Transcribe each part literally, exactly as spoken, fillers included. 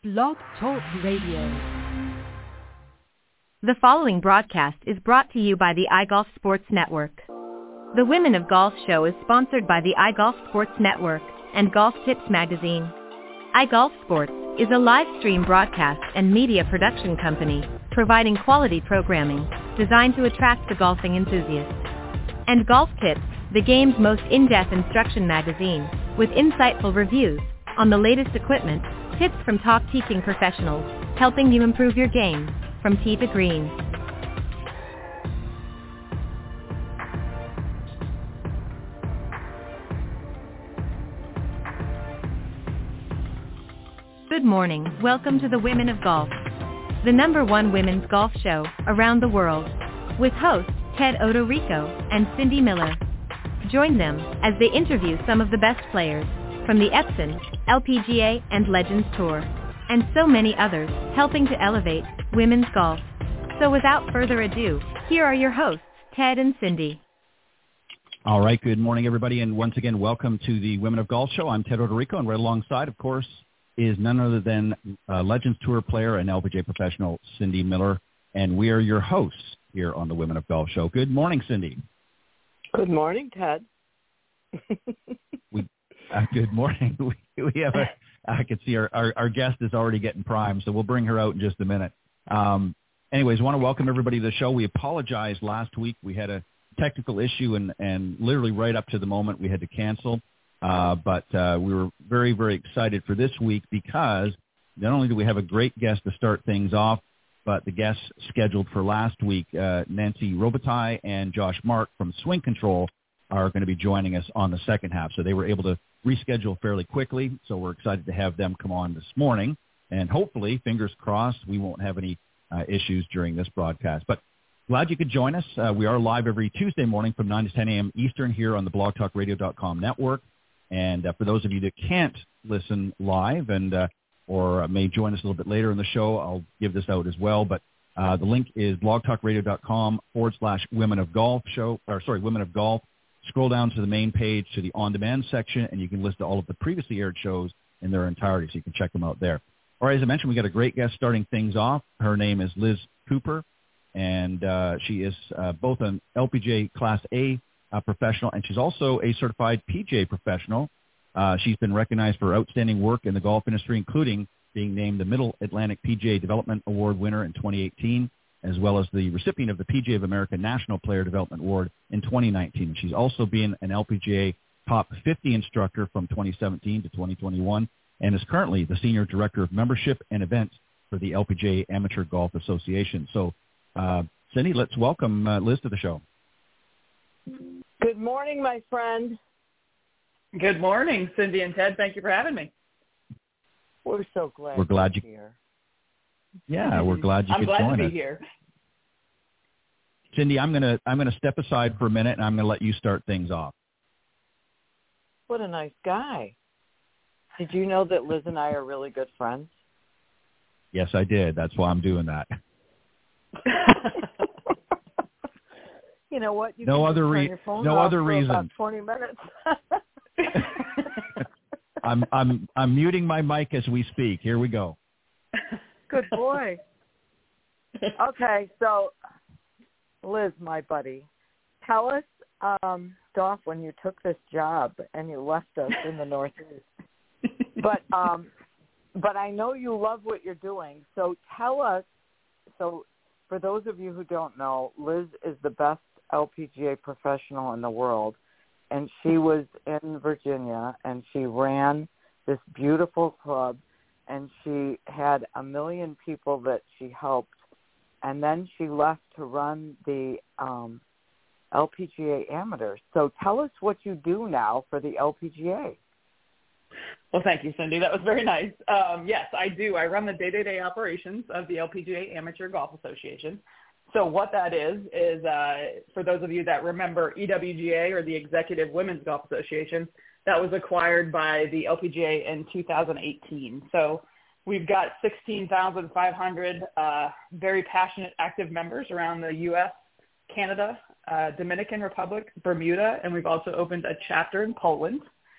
Blog Talk Radio. The following broadcast is brought to you by the iGolf Sports Network. The Women of Golf show is sponsored by the iGolf Sports Network and Golf Tips magazine. iGolf Sports is a live stream broadcast and media production company providing quality programming designed to attract the golfing enthusiast. And Golf Tips, the game's most in-depth instruction magazine, with insightful reviews on the latest equipment, tips from top teaching professionals, helping you improve your game from tee to green. Good morning. Welcome to the Women of Golf, the number one women's golf show around the world, with hosts Ted Odorico and Cindy Miller. Join them as they interview some of the best players from the Epson, L P G A, and Legends Tour, and so many others, helping to elevate women's golf. So without further ado, here are your hosts, Ted and Cindy. All right, good morning, everybody, and once again, welcome to the Women of Golf show. I'm Ted Odorico, and right alongside, of course, is none other than uh, Legends Tour player and L P G A professional Cindy Miller, and we are your hosts here on the Women of Golf show. Good morning, Cindy. Good morning, Ted. we, uh, good morning. We, we have a, I can see our, our, our guest is already getting primed, so we'll bring her out in just a minute. Um, anyways, I want to welcome everybody to the show. We apologize last week. We had a technical issue, and, and literally right up to the moment we had to cancel. Uh, but uh, we were very, very excited for this week because not only do we have a great guest to start things off, but the guests scheduled for last week, uh, Nancy Robitaille and Josh Mark from Swing Control, are going to be joining us on the second half. So they were able to reschedule fairly quickly, so we're excited to have them come on this morning. And hopefully, fingers crossed, we won't have any uh, issues during this broadcast. But glad you could join us. Uh, we are live every Tuesday morning from nine to ten a.m. Eastern here on the blog talk radio dot com network. And uh, for those of you that can't listen live and uh, or may join us a little bit later in the show, I'll give this out as well. But uh, the link is blog talk radio dot com forward slash Women of Golf show, or sorry, Women of Golf. Scroll down to the main page to the on-demand section, and you can list all of the previously aired shows in their entirety, so you can check them out there. All right, as I mentioned, we got a great guest starting things off. Her name is Liz Cooper, and uh, she is uh, both an L P G A Class A uh, professional, and she's also a certified P G A professional. Uh, she's been recognized for outstanding work in the golf industry, including being named the Middle Atlantic P G A Development Award winner in twenty eighteen, as well as the recipient of the P G A of America National Player Development Award in twenty nineteen. She's also been an L P G A Top fifty instructor from twenty seventeen to twenty twenty-one, and is currently the Senior Director of Membership and Events for the L P G A Amateur Golf Association. So, uh, Cindy, let's welcome uh, Liz to the show. Good morning, my friend. Good morning, Cindy and Ted. Thank you for having me. We're so glad we're glad you're you here. Yeah, we're glad you I'm could glad join to be us. here. Cindy, I'm gonna I'm gonna step aside for a minute, and I'm gonna let you start things off. What a nice guy. Did you know that Liz and I are really good friends? Yes, I did. That's why I'm doing that. You know what? You no can other just turn re- your phone no off other for reason. About twenty minutes. I'm I'm I'm muting my mic as we speak. Here we go. Good boy. Okay, so Liz, my buddy, tell us, um, Dolph, when you took this job and you left us in the Northeast. But um, but I know you love what you're doing. So tell us. So for those of you who don't know, Liz is the best L P G A professional in the world. And she was in Virginia, and she ran this beautiful club, and she had a million people that she helped. And then she left to run the um, L P G A Amateurs. So tell us what you do now for the L P G A. Well, thank you, Cindy. That was very nice. Um, yes, I do. I run the day-to-day operations of the L P G A Amateur Golf Association. So what that is, is uh, for those of you that remember E W G A, or the Executive Women's Golf Association, that was acquired by the L P G A in two thousand eighteen. So we've got sixteen thousand five hundred uh, very passionate, active members around the U S, Canada, uh, Dominican Republic, Bermuda, and we've also opened a chapter in Poland.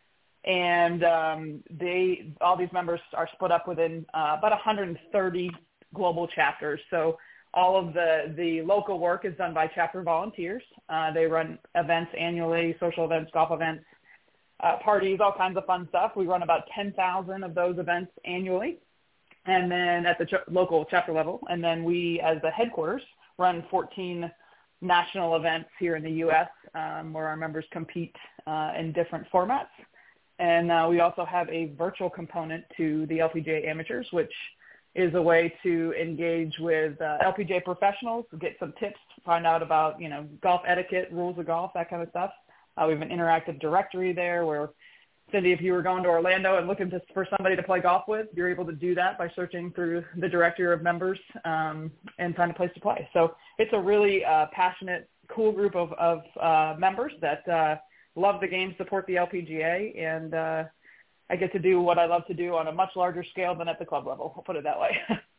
And um, they, all these members are split up within uh, about one hundred thirty global chapters. So all of the, the local work is done by chapter volunteers. Uh, they run events annually, social events, golf events, uh, parties, all kinds of fun stuff. We run about ten thousand of those events annually, and then at the ch- local chapter level. And then we, as the headquarters, run fourteen national events here in the U S um, where our members compete uh, in different formats. And uh, we also have a virtual component to the L P G A Amateurs, which is a way to engage with uh, L P G A professionals, get some tips, find out about, you know, golf etiquette, rules of golf, that kind of stuff. Uh, we have an interactive directory there where, Cindy, if you were going to Orlando and looking to, for somebody to play golf with, you're able to do that by searching through the directory of members um, and find a place to play. So it's a really uh, passionate, cool group of, of uh, members that uh, love the game, support the L P G A, and uh, I get to do what I love to do on a much larger scale than at the club level. I'll put it that way.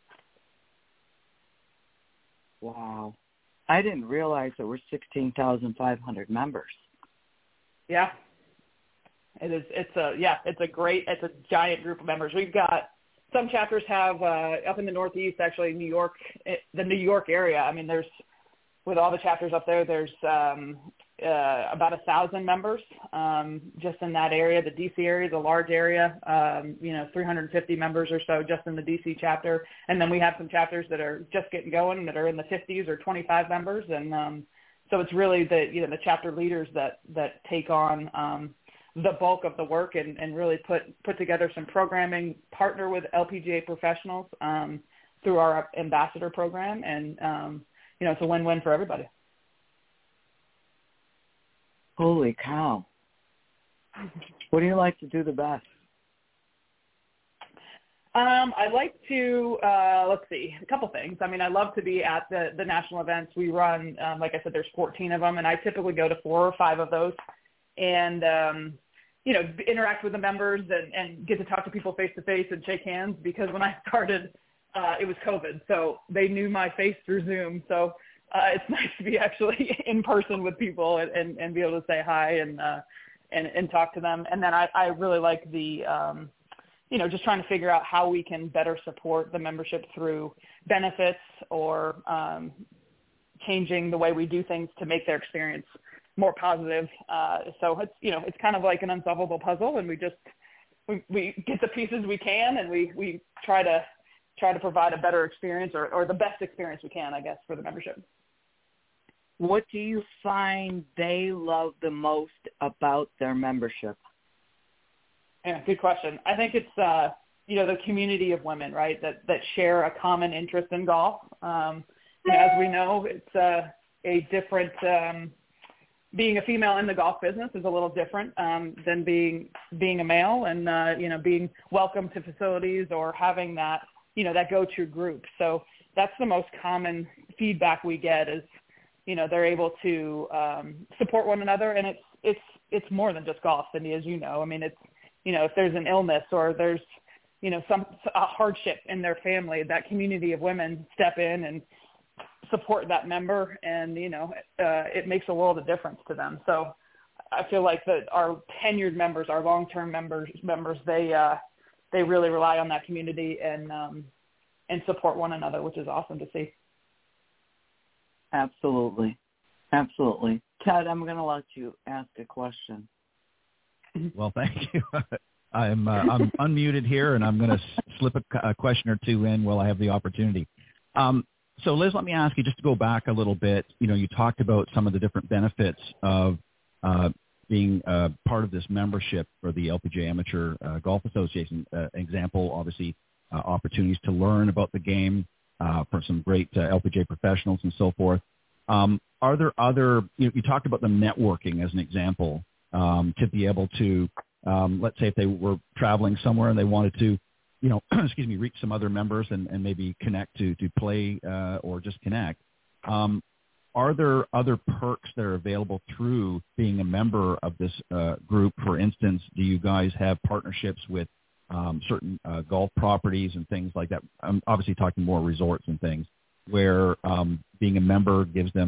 Wow. I didn't realize there were sixteen thousand five hundred members. Yeah. It is, it's a, yeah, it's a great, it's a giant group of members. We've got, some chapters have, uh, up in the Northeast, actually New York, the New York area. I mean, there's, with all the chapters up there, there's um, uh, about a thousand members um, just in that area. The D C area is a large area, um, you know, three hundred fifty members or so just in the D C chapter. And then we have some chapters that are just getting going that are in the fifties or twenty-five members. And um, so it's really the, you know, the chapter leaders that, that take on um, the bulk of the work and, and really put, put together some programming, partner with L P G A professionals um, through our ambassador program. And, um, you know, it's a win-win for everybody. Holy cow. What do you like to do the best? Um, I like to, uh, let's see, a couple things. I mean, I love to be at the, the national events. We run, um, like I said, there's fourteen of them, and I typically go to four or five of those and, um, you know, interact with the members and, and get to talk to people face-to-face and shake hands, because when I started, uh, it was COVID, so they knew my face through Zoom. So uh, it's nice to be actually in person with people and, and, and be able to say hi and, uh, and, and talk to them. And then I, I really like the, um, you know, just trying to figure out how we can better support the membership through benefits or um, changing the way we do things to make their experience more positive. Uh, so it's, you know, it's kind of like an unsolvable puzzle, and we just, we, we get the pieces we can, and we, we try to, try to provide a better experience or, or the best experience we can, I guess, for the membership. What do you find they love the most about their membership? Yeah, good question. I think it's, uh, you know, the community of women, right, that, that share a common interest in golf. Um, you know, as we know, it's uh, a different, um, being a female in the golf business is a little different um, than being being a male and, uh, you know, being welcome to facilities or having that, you know, that go-to group. So that's the most common feedback we get is, you know, they're able to um, support one another. And it's, it's, it's more than just golf, Cindy, as you know. I mean, it's, you know, if there's an illness or there's, you know, some a hardship in their family, that community of women step in and support that member, and, you know, uh, it makes a world of difference to them. So I feel like that our tenured members, our long-term members, members, they uh, they really rely on that community and um, and support one another, which is awesome to see. Absolutely, absolutely. Ted, I'm going to let you ask a question. Well, thank you. I'm uh, I'm unmuted here, and I'm going to slip a, a question or two in while I have the opportunity. Um, so, Liz, let me ask you just to go back a little bit. You know, you talked about some of the different benefits of uh, being uh, part of this membership for the L P G A Amateur uh, Golf Association. Uh, example, obviously, uh, opportunities to learn about the game uh, from some great uh, L P G A professionals and so forth. Um, are there other? You know, you talked about the networking as an example. Um, to be able to, um, let's say if they were traveling somewhere and they wanted to, you know, excuse me, reach some other members and, and maybe connect to, to play uh, or just connect. Um, are there other perks that are available through being a member of this uh, group? For instance, do you guys have partnerships with um, certain uh, golf properties and things like that? I'm obviously talking more resorts and things where um, being a member gives them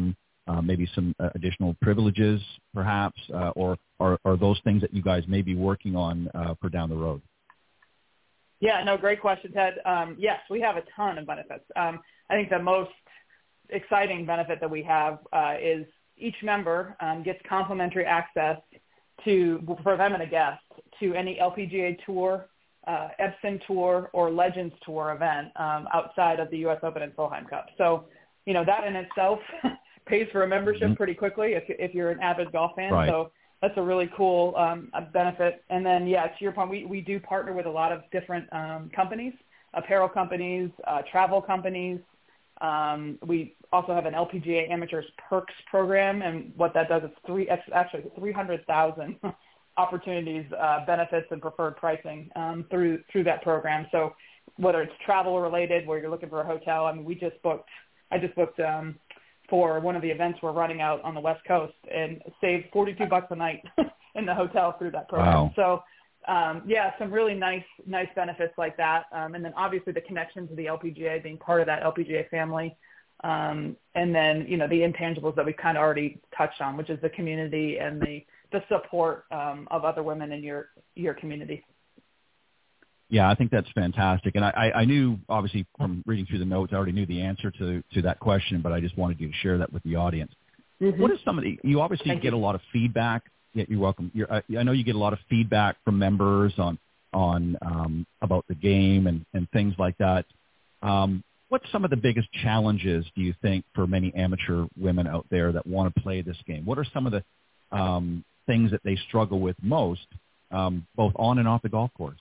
uh, maybe some uh, additional privileges, perhaps, uh, or are, are those things that you guys may be working on uh, for down the road? Yeah, no, great question, Ted. Um, yes, we have a ton of benefits. Um, I think the most exciting benefit that we have uh, is each member um, gets complimentary access to, for them and a guest, to any L P G A Tour, uh, Epson Tour, or Legends Tour event um, outside of the U S Open and Solheim Cup. So, you know, that in itself pays for a membership mm-hmm. pretty quickly if, if you're an avid golf fan. Right. So that's a really cool um, benefit. And then, yeah, to your point, we, we do partner with a lot of different um, companies, apparel companies, uh, travel companies. Um, we also have an L P G A Amateurs Perks program, and what that does is three, actually three hundred thousand opportunities, uh, benefits, and preferred pricing um, through through that program. So whether it's travel related, where you're looking for a hotel, I mean, we just booked, I just booked um, for one of the events we're running out on the West Coast and saved forty-two bucks a night in the hotel through that program. Wow. So um, yeah, some really nice, nice benefits like that. Um, and then obviously the connection to the L P G A, being part of that L P G A family. Um, and then, you know, the intangibles that we've kind of already touched on, which is the community and the, the support um, of other women in your, your community. Yeah, I think that's fantastic. And I, I knew, obviously, from reading through the notes, I already knew the answer to, to that question, but I just wanted you to share that with the audience. Mm-hmm. What is some of the, you obviously Thank get you. a lot of feedback. Yeah, you're welcome. You're, I, I know you get a lot of feedback from members on, on um, about the game and, and things like that. Um, what's some of the biggest challenges, do you think, for many amateur women out there that want to play this game? What are some of the um, things that they struggle with most, um, both on and off the golf course?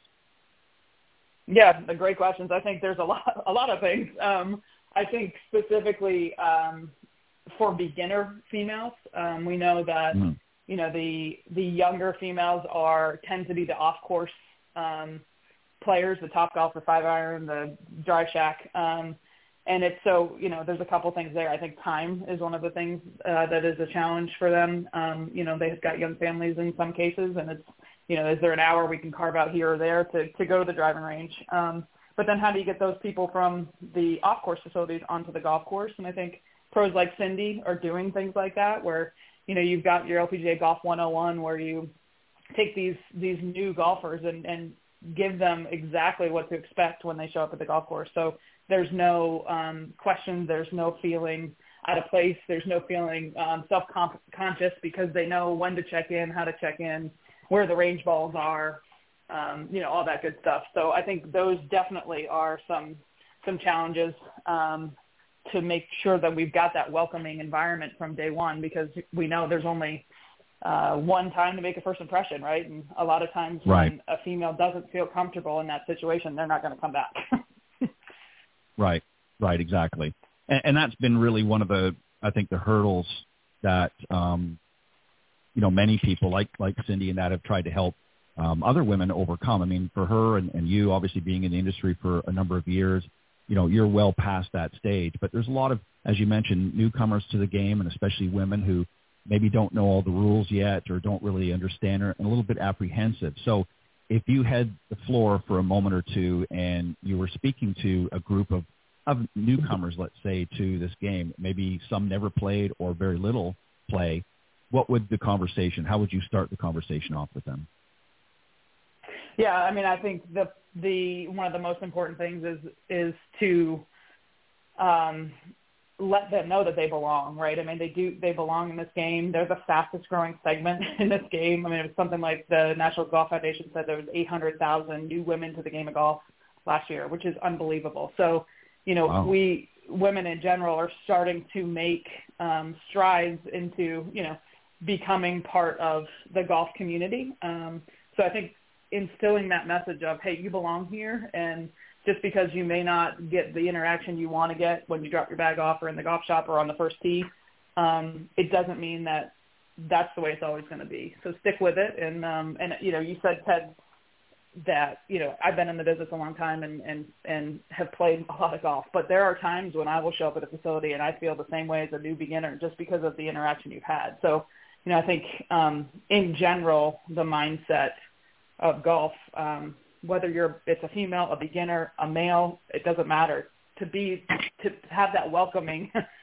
Yeah, the great questions. I think there's a lot, a lot of things. Um, I think specifically um, for beginner females, um, we know that mm. you know the the younger females are tend to be the off course um, players, the Topgolf, the five iron, the drive shack, um, and it's so you know there's a couple things there. I think time is one of the things uh, that is a challenge for them. Um, you know, they've got young families in some cases, and it's you know, is there an hour we can carve out here or there to, to go to the driving range? Um, but then how do you get those people from the off-course facilities onto the golf course? And I think pros like Cindy are doing things like that where, you know, you've got your L P G A Golf one oh one where you take these these new golfers and, and give them exactly what to expect when they show up at the golf course. So there's no um, questions. There's no feeling out of place. There's no feeling um, self-conscious because they know when to check in, how to check in, where the range balls are, um, you know, all that good stuff. So I think those definitely are some some challenges um, to make sure that we've got that welcoming environment from day one because we know there's only uh, one time to make a first impression, right? And a lot of times right. when a female doesn't feel comfortable in that situation, they're not going to come back. Right, right, exactly. And, and that's been really one of the, I think, the hurdles that um, – you know, many people like, like Cindy and that have tried to help um, other women overcome. I mean, for her and, and you obviously being in the industry for a number of years, you know, you're well past that stage. But there's a lot of, as you mentioned, newcomers to the game and especially women who maybe don't know all the rules yet or don't really understand or and a little bit apprehensive. So if you had the floor for a moment or two and you were speaking to a group of, of newcomers, let's say, to this game, maybe some never played or very little play, what would the conversation, how would you start the conversation off with them? Yeah, I mean, I think the the one of the most important things is is to um, let them know that they belong, right? I mean, they do they belong in this game. They're the fastest growing segment in this game. I mean, it was something like the National Golf Foundation said there was eight hundred thousand new women to the game of golf last year, which is unbelievable. So, you know, wow. we women in general are starting to make um, strides into, you know, becoming part of the golf community. Um, so I think instilling that message of, hey, you belong here, and just because you may not get the interaction you want to get when you drop your bag off or in the golf shop or on the first tee, um, it doesn't mean that that's the way it's always going to be. So stick with it. And, um, and you know, you said, Ted, that, you know, I've been in the business a long time and, and, and have played a lot of golf, but there are times when I will show up at a facility and I feel the same way as a new beginner just because of the interaction you've had. So, you know, I think um, in general, the mindset of golf, um, whether you're it's a female, a beginner, a male, it doesn't matter. To be to have that welcoming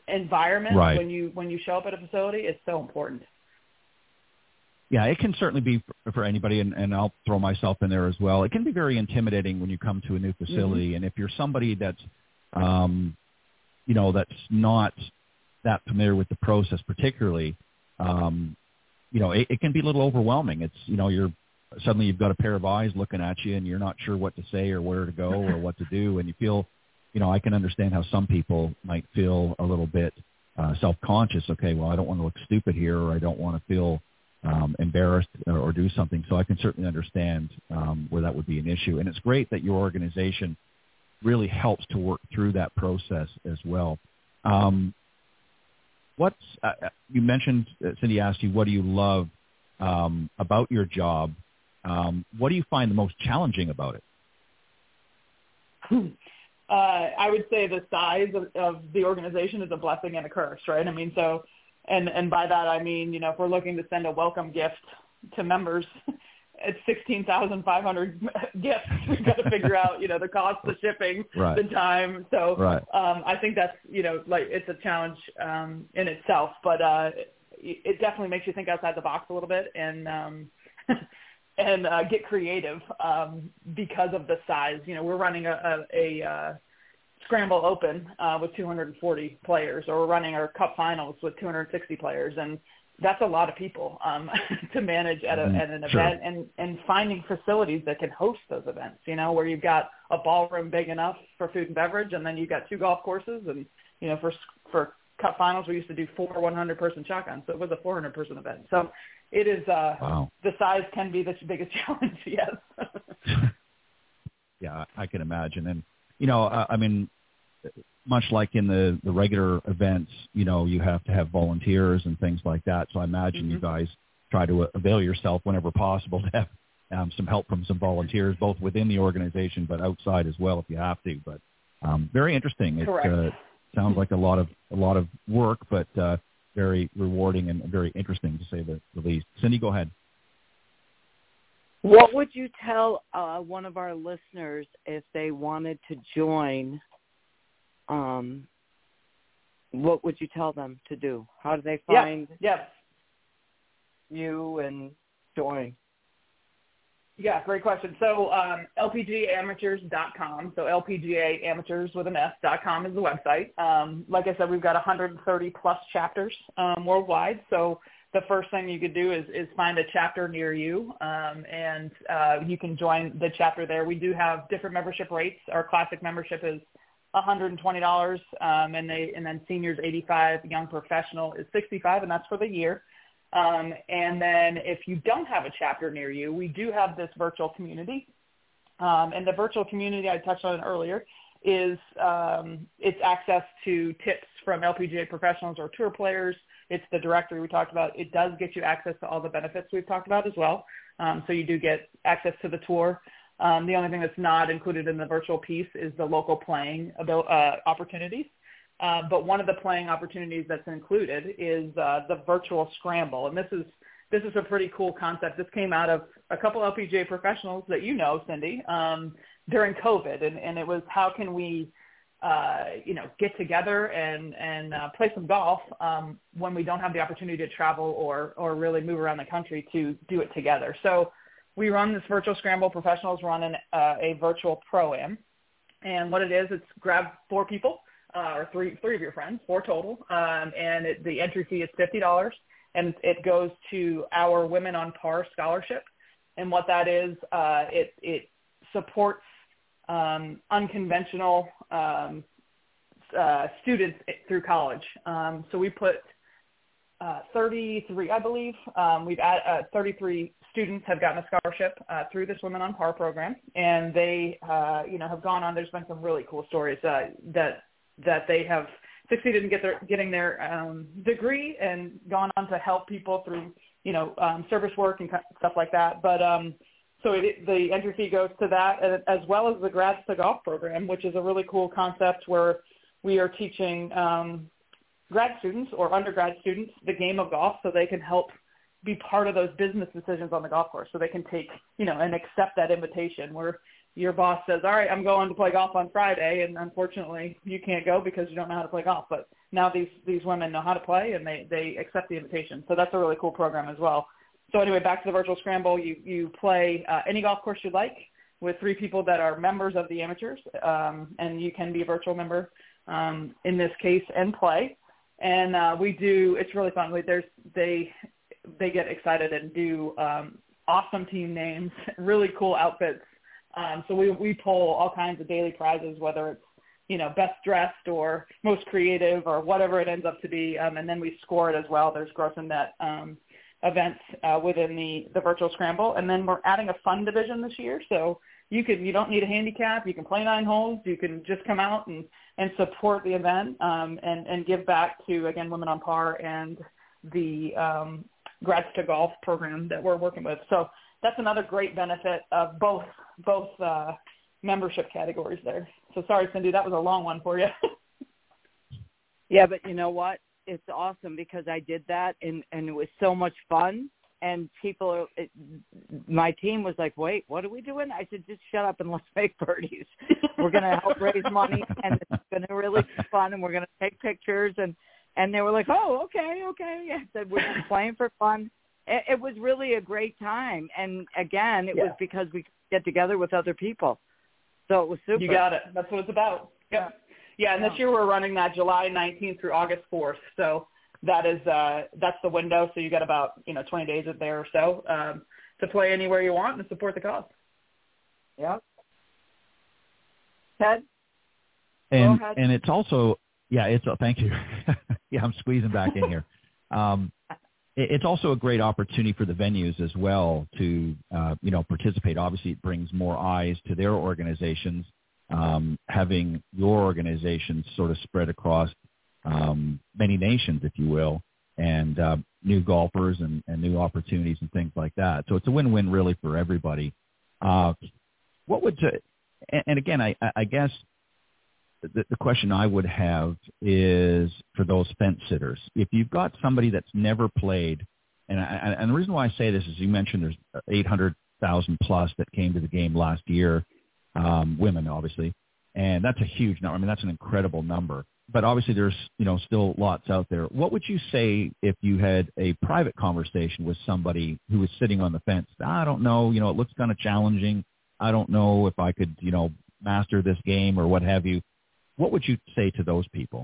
environment right. when you when you show up at a facility is so important. Yeah, it can certainly be for, for anybody, and, and I'll throw myself in there as well. It can be very intimidating when you come to a new facility, mm-hmm. and if you're somebody that's, um, you know, that's not that familiar with the process, particularly, um, you know, it, it can be a little overwhelming. It's, you know, you're suddenly you've got a pair of eyes looking at you, and you're not sure what to say or where to go or what to do, and you feel, you know, I can understand how some people might feel a little bit uh, self-conscious. Okay, well, I don't want to look stupid here, or I don't want to feel Um, embarrassed or, or do something. So I can certainly understand um, where that would be an issue. And it's great that your organization really helps to work through that process as well. Um, what's uh, you mentioned, uh, Cindy asked you, what do you love um, about your job? Um, what do you find the most challenging about it? Uh, I would say the size of, of the organization is a blessing and a curse, right? I mean, so And and by that I mean, you know, if we're looking to send a welcome gift to members, it's sixteen thousand five hundred gifts. We've got to figure out, you know, the cost, the shipping, right. the time. So right. um, I think that's, you know, like it's a challenge um, in itself, but uh, it, it definitely makes you think outside the box a little bit and um, and uh, get creative um, because of the size. You know, we're running a, a, a uh, Scramble Open uh, with two hundred forty players, or we're running our Cup Finals with two hundred sixty players, and that's a lot of people um, to manage at, a, at an sure. event, and, and finding facilities that can host those events, you know, where you've got a ballroom big enough for food and beverage, and then you've got two golf courses, and, you know, for for Cup Finals, we used to do four one hundred person shotguns, so it was a four hundred person event. So it is, uh, wow. the size can be the biggest challenge, yes. Yeah, I can imagine. And, you know, uh, I mean, much like in the, the regular events, you know, you have to have volunteers and things like that. So I imagine mm-hmm. you guys try to avail yourself whenever possible to have um, some help from some volunteers, both within the organization but outside as well if you have to. But um, very interesting. It uh, sounds like a lot of a lot of work, but uh, very rewarding and very interesting to say the, the least. Cindy, go ahead. What would you tell uh, one of our listeners if they wanted to join? Um, what would you tell them to do? How do they find yeah, yeah. you and join? Yeah, great question. So um, L P G A amateurs dot com, so L P G A amateurs with an S dot com is the website. Um, like I said, we've got one hundred thirty plus chapters um, worldwide. So the first thing you could do is, is find a chapter near you, um, and uh, you can join the chapter there. We do have different membership rates. Our classic membership is one hundred twenty dollars, um, and they and then seniors eighty-five dollars, young professional is sixty-five dollars, and that's for the year. Um, and then if you don't have a chapter near you, we do have this virtual community. Um, and the virtual community I touched on earlier is um, it's access to tips from L P G A professionals or tour players. It's the directory we talked about. It does get you access to all the benefits we've talked about as well. Um, so you do get access to the tour. Um, the only thing that's not included in the virtual piece is the local playing abil- uh, opportunities. Uh, but one of the playing opportunities that's included is uh, the virtual scramble. And this is this is a pretty cool concept. This came out of a couple L P G A professionals that you know, Cindy, um, during COVID. And, and it was how can we, uh, you know, get together and, and uh, play some golf um, when we don't have the opportunity to travel or, or really move around the country to do it together. So we run this virtual scramble. Professionals run an, uh, a virtual pro-am. And what it is, it's grab four people. Uh, or three three of your friends, four total, um, and it, the entry fee is fifty dollars, and it goes to our Women on Par scholarship. And what that is, uh, it it supports um, unconventional um, uh, students through college. Um, so we put uh, thirty-three, I believe, um, we've had uh, thirty-three students have gotten a scholarship uh, through this Women on Par program, and they, uh, you know, have gone on. There's been some really cool stories uh, that. that they have succeeded in get their, getting their um, degree and gone on to help people through, you know, um, service work and stuff like that. But um, so it, the entry fee goes to that, as well as the Grads to Golf program, which is a really cool concept where we are teaching um, grad students or undergrad students the game of golf so they can help be part of those business decisions on the golf course, so they can take, you know, and accept that invitation. We're your boss says, all right, I'm going to play golf on Friday, and unfortunately you can't go because you don't know how to play golf. But now these, these women know how to play, and they, they accept the invitation. So that's a really cool program as well. So anyway, back to the virtual scramble, you, you play uh, any golf course you like with three people that are members of the amateurs, um, and you can be a virtual member um, in this case and play. And uh, we do, it's really fun. There's, they, they get excited and do um, awesome team names, really cool outfits. Um, so we, we pull all kinds of daily prizes, whether it's, you know, best dressed or most creative or whatever it ends up to be. Um, and then we score it as well. There's gross and net um, events uh, within the, the virtual scramble. And then we're adding a fun division this year. So you can, you don't need a handicap. You can play nine holes. You can just come out and, and support the event um, and, and give back to, again, Women on Par and the um, Grads to Golf program that we're working with. So that's another great benefit of both, both uh, membership categories there. So sorry, Cindy, that was a long one for you. Yeah, but you know what? It's awesome because I did that, and, and it was so much fun. And people, it, my team was like, wait, what are we doing? I said, just shut up and let's make birdies. We're going to help raise money, and it's going to really be fun, and we're going to take pictures. And, and they were like, oh, okay, okay. I said, we're just playing for fun. It, it was really a great time. And, again, it yeah. was because we could get together with other people. So it was super. You got it. That's what it's about. Yep. Yeah, and this year we're running that July nineteenth through August fourth. So that is uh, that's the window. So you got about you know twenty days there or so um, to play anywhere you want and support the cause. Yep. Ted. And and it's also yeah it's uh, thank you yeah I'm squeezing back in here. Um, it, it's also a great opportunity for the venues as well to uh, you know participate. Obviously, it brings more eyes to their organizations. Um, having your organization sort of spread across um, many nations, if you will, and uh, new golfers and, and new opportunities and things like that. So it's a win-win really for everybody. Uh, what would, to, and, and again, I, I guess the, the question I would have is for those fence sitters. If you've got somebody that's never played, and, I, and the reason why I say this is you mentioned there's eight hundred thousand plus that came to the game last year. Um, women, obviously, and that's a huge number. I mean, that's an incredible number. But obviously, there's you know still lots out there. What would you say if you had a private conversation with somebody who was sitting on the fence? I don't know. You know, it looks kind of challenging. I don't know if I could, you know, master this game or what have you. What would you say to those people?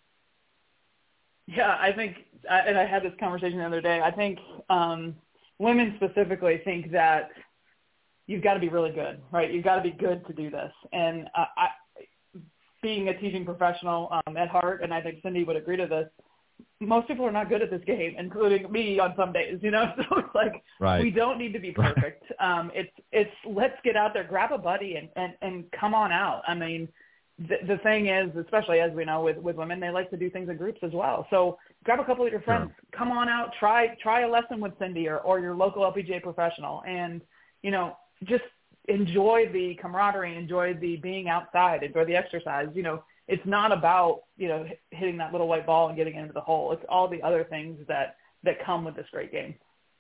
Yeah, I think, and I had this conversation the other day. I think um, women specifically think that you've got to be really good, right? You've got to be good to do this. And uh, I, being a teaching professional um, at heart, and I think Cindy would agree to this, most people are not good at this game, including me on some days, you know? So it's like, right. we don't need to be perfect. um, it's, it's let's get out there, grab a buddy, and, and, and come on out. I mean, the, the thing is, especially as we know with, with women, they like to do things in groups as well. So grab a couple of your friends, sure. come on out, try try a lesson with Cindy or, or your local L P G A professional, and, you know, just enjoy the camaraderie, enjoy the being outside, enjoy the exercise. You know, it's not about, you know, hitting that little white ball and getting into the hole. It's all the other things that, that come with this great game.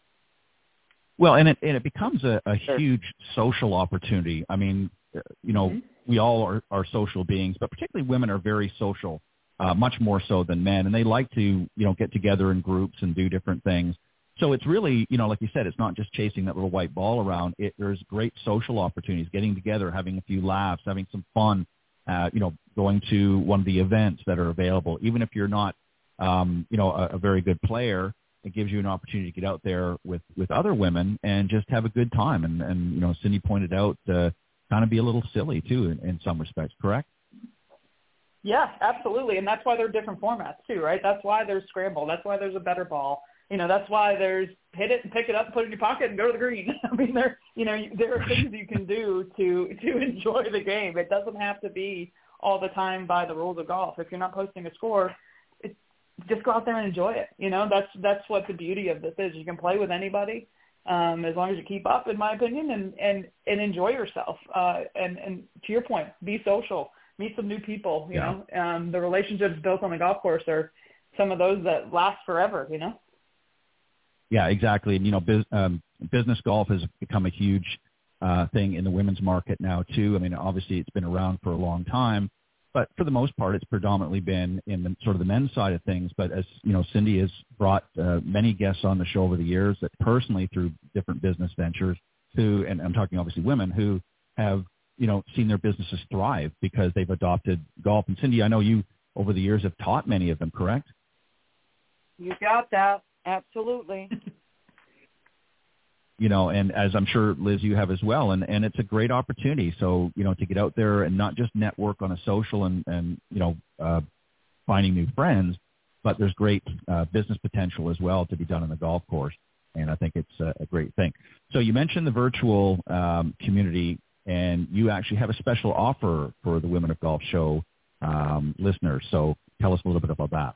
Well, and it, and it becomes a, a sure. huge social opportunity. I mean, you know, mm-hmm. we all are, are social beings, but particularly women are very social, uh, much more so than men. And they like to, you know, get together in groups and do different things. So it's really, you know, like you said, it's not just chasing that little white ball around. It, there's great social opportunities, getting together, having a few laughs, having some fun, uh, you know, going to one of the events that are available. Even if you're not, um, you know, a, a very good player, it gives you an opportunity to get out there with, with other women and just have a good time. And, and you know, Cindy pointed out, uh, kind of be a little silly, too, in, in some respects, correct? Yeah, absolutely. And that's why there are different formats, too, right? That's why there's scramble. That's why there's a better ball. You know, that's why there's hit it and pick it up, put it in your pocket, and go to the green. I mean, there, you know, there are things you can do to to enjoy the game. It doesn't have to be all the time by the rules of golf. If you're not posting a score, it, just go out there and enjoy it. You know, that's that's what the beauty of this is. You can play with anybody um, as long as you keep up, in my opinion, and and, and enjoy yourself. Uh, and and to your point, be social, meet some new people. You yeah. know, um, the relationships built on the golf course are some of those that last forever. You know. Yeah, exactly. And, you know, biz, um, business golf has become a huge uh, thing in the women's market now too. I mean, obviously it's been around for a long time, but for the most part, it's predominantly been in the sort of the men's side of things. But as you know, Cindy has brought uh, many guests on the show over the years that personally through different business ventures who, and I'm talking obviously women who have, you know, seen their businesses thrive because they've adopted golf. And Cindy, I know you over the years have taught many of them, correct? You got that. Absolutely. You know, and as I'm sure, Liz, you have as well. And, and it's a great opportunity. So, you know, to get out there and not just network on a social and, and you know, uh, finding new friends, but there's great uh, business potential as well to be done on the golf course. And I think it's a, a great thing. So you mentioned the virtual um, community, and you actually have a special offer for the Women of Golf Show um, listeners. So tell us a little bit about that.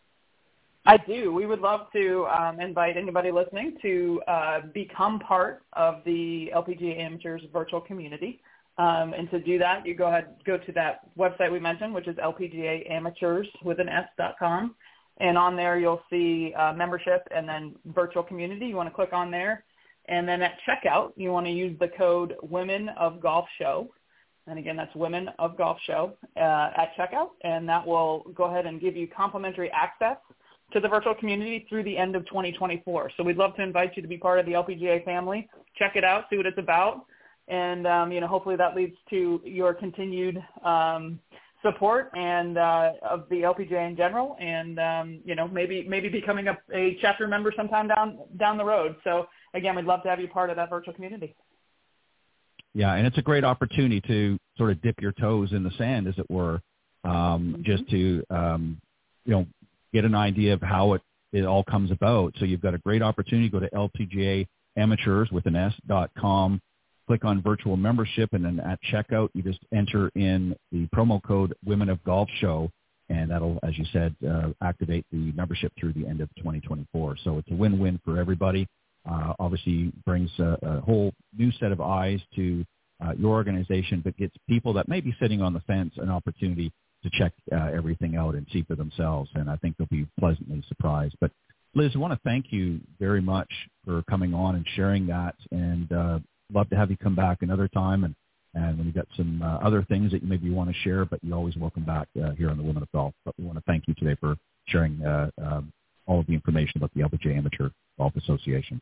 I do. We would love to um, invite anybody listening to uh, become part of the L P G A Amateurs virtual community. Um, and to do that, you go ahead, go to that website we mentioned, which is L P G A amateurs with an S dot com. And on there, you'll see uh, membership and then virtual community. You want to click on there. And then at checkout, you want to use the code Women of Golf Show. And again, that's Women of Golf Show uh, at checkout. And that will go ahead and give you complimentary access to the virtual community through the end of twenty twenty-four. So we'd love to invite you to be part of the L P G A family. Check it out, see what it's about. And, um, you know, hopefully that leads to your continued um, support and uh, of the L P G A in general, and um, you know, maybe maybe becoming a, a chapter member sometime down down the road. So again, we'd love to have you part of that virtual community. Yeah, and it's a great opportunity to sort of dip your toes in the sand, as it were, um, mm-hmm. just to um, you know, get an idea of how it, it all comes about. So you've got a great opportunity. Go to L P G A amateurs with an S dot com. Click on virtual membership, and then at checkout, you just enter in the promo code Women of Golf Show, and that'll, as you said, uh, activate the membership through the end of twenty twenty-four. So it's a win-win for everybody. Uh, obviously brings a, a whole new set of eyes to uh, your organization, but gets people that may be sitting on the fence an opportunity to check uh, everything out and see for themselves, and I think they'll be pleasantly surprised. But Liz, I want to thank you very much for coming on and sharing that, and uh, love to have you come back another time, and, and when you've got some uh, other things that maybe you want to share, but you're always welcome back uh, here on the Women of Golf. But we want to thank you today for sharing uh, um, all of the information about the L P G A Amateur Golf Association.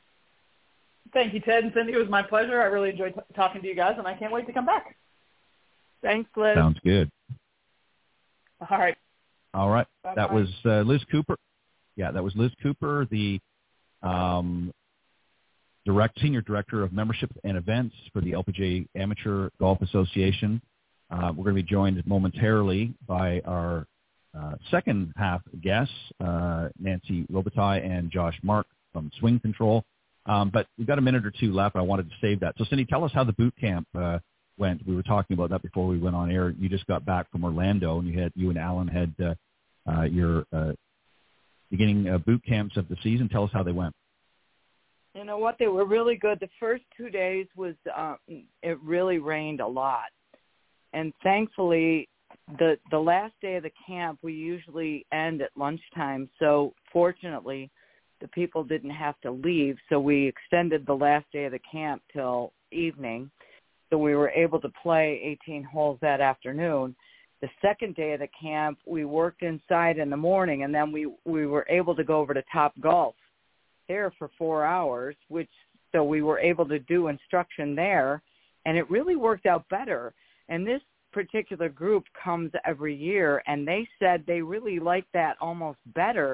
Thank you, Ted and Cindy. It was my pleasure. I really enjoyed t- talking to you guys, and I can't wait to come back. Thanks, Liz. Sounds good. All right. All right. Bye-bye. That was uh, Liz Cooper. Yeah, that was Liz Cooper, the um, direct senior director of membership and events for the L P G A Amateur Golf Association. Uh, we're going to be joined momentarily by our uh, second half guests, uh, Nancy Robitaille and Josh Mark from Swing Control. Um, but we've got a minute or two left. I wanted to save that. So, Cindy, tell us how the boot camp uh, went. We were talking about that before we went on air. You just got back from Orlando, and you had you and Alan had uh, uh, your uh, beginning uh, boot camps of the season. Tell us how they went. You know what? They were really good. The first two days was uh, it really rained a lot, and thankfully, the the last day of the camp we usually end at lunchtime. So fortunately, the people didn't have to leave. So we extended the last day of the camp till evening. So we were able to play eighteen holes that afternoon. The second day of the camp, we worked inside in the morning, and then we we were able to go over to Top Golf there for four hours, which so we were able to do instruction there, and it really worked out better. And this particular group comes every year, and they said they really like that almost better.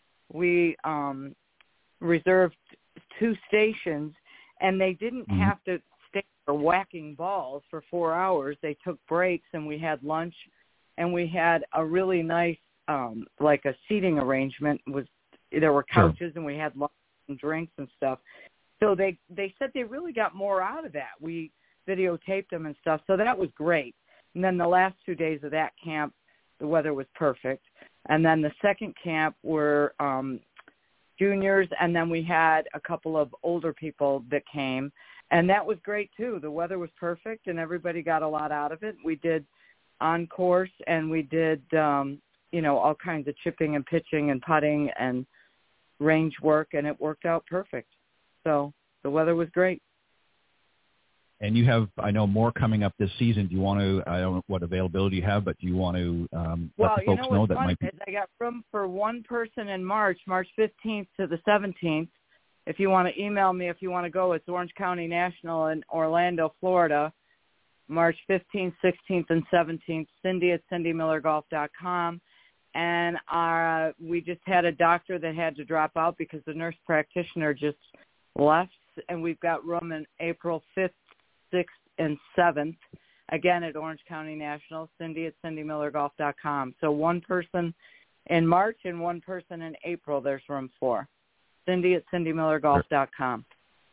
We um, reserved two stations, and they didn't mm-hmm. have to stay for whacking balls for four hours. They took breaks, and we had lunch, and we had a really nice, um, like a seating arrangement. Was there were couches, sure. and we had lunch and drinks and stuff. So they, they said they really got more out of that. We videotaped them and stuff, so that was great. And then the last two days of that camp, the weather was perfect. And then the second camp were um, juniors, and then we had a couple of older people that came, and that was great too. The weather was perfect, and everybody got a lot out of it. We did on course, and we did, um, you know, all kinds of chipping and pitching and putting and range work, and it worked out perfect. So the weather was great. and you have, I know, more coming up this season. Do you want to, I don't know what availability you have, but do you want to um, well, let the folks you know, know what's that fun might be? is I got room for one person in March, March fifteenth to the seventeenth. If you want to email me, if you want to go, it's Orange County National in Orlando, Florida, March fifteenth, sixteenth, and seventeenth, Cindy at cindy miller golf dot com. And our, we just had a doctor that had to drop out because the nurse practitioner just left, and we've got room in April fifth, sixth, and seventh, again at Orange County National, Cindy at cindy miller golf dot com. So one person in March and one person in April there's room for. Cindy at cindy miller golf dot com.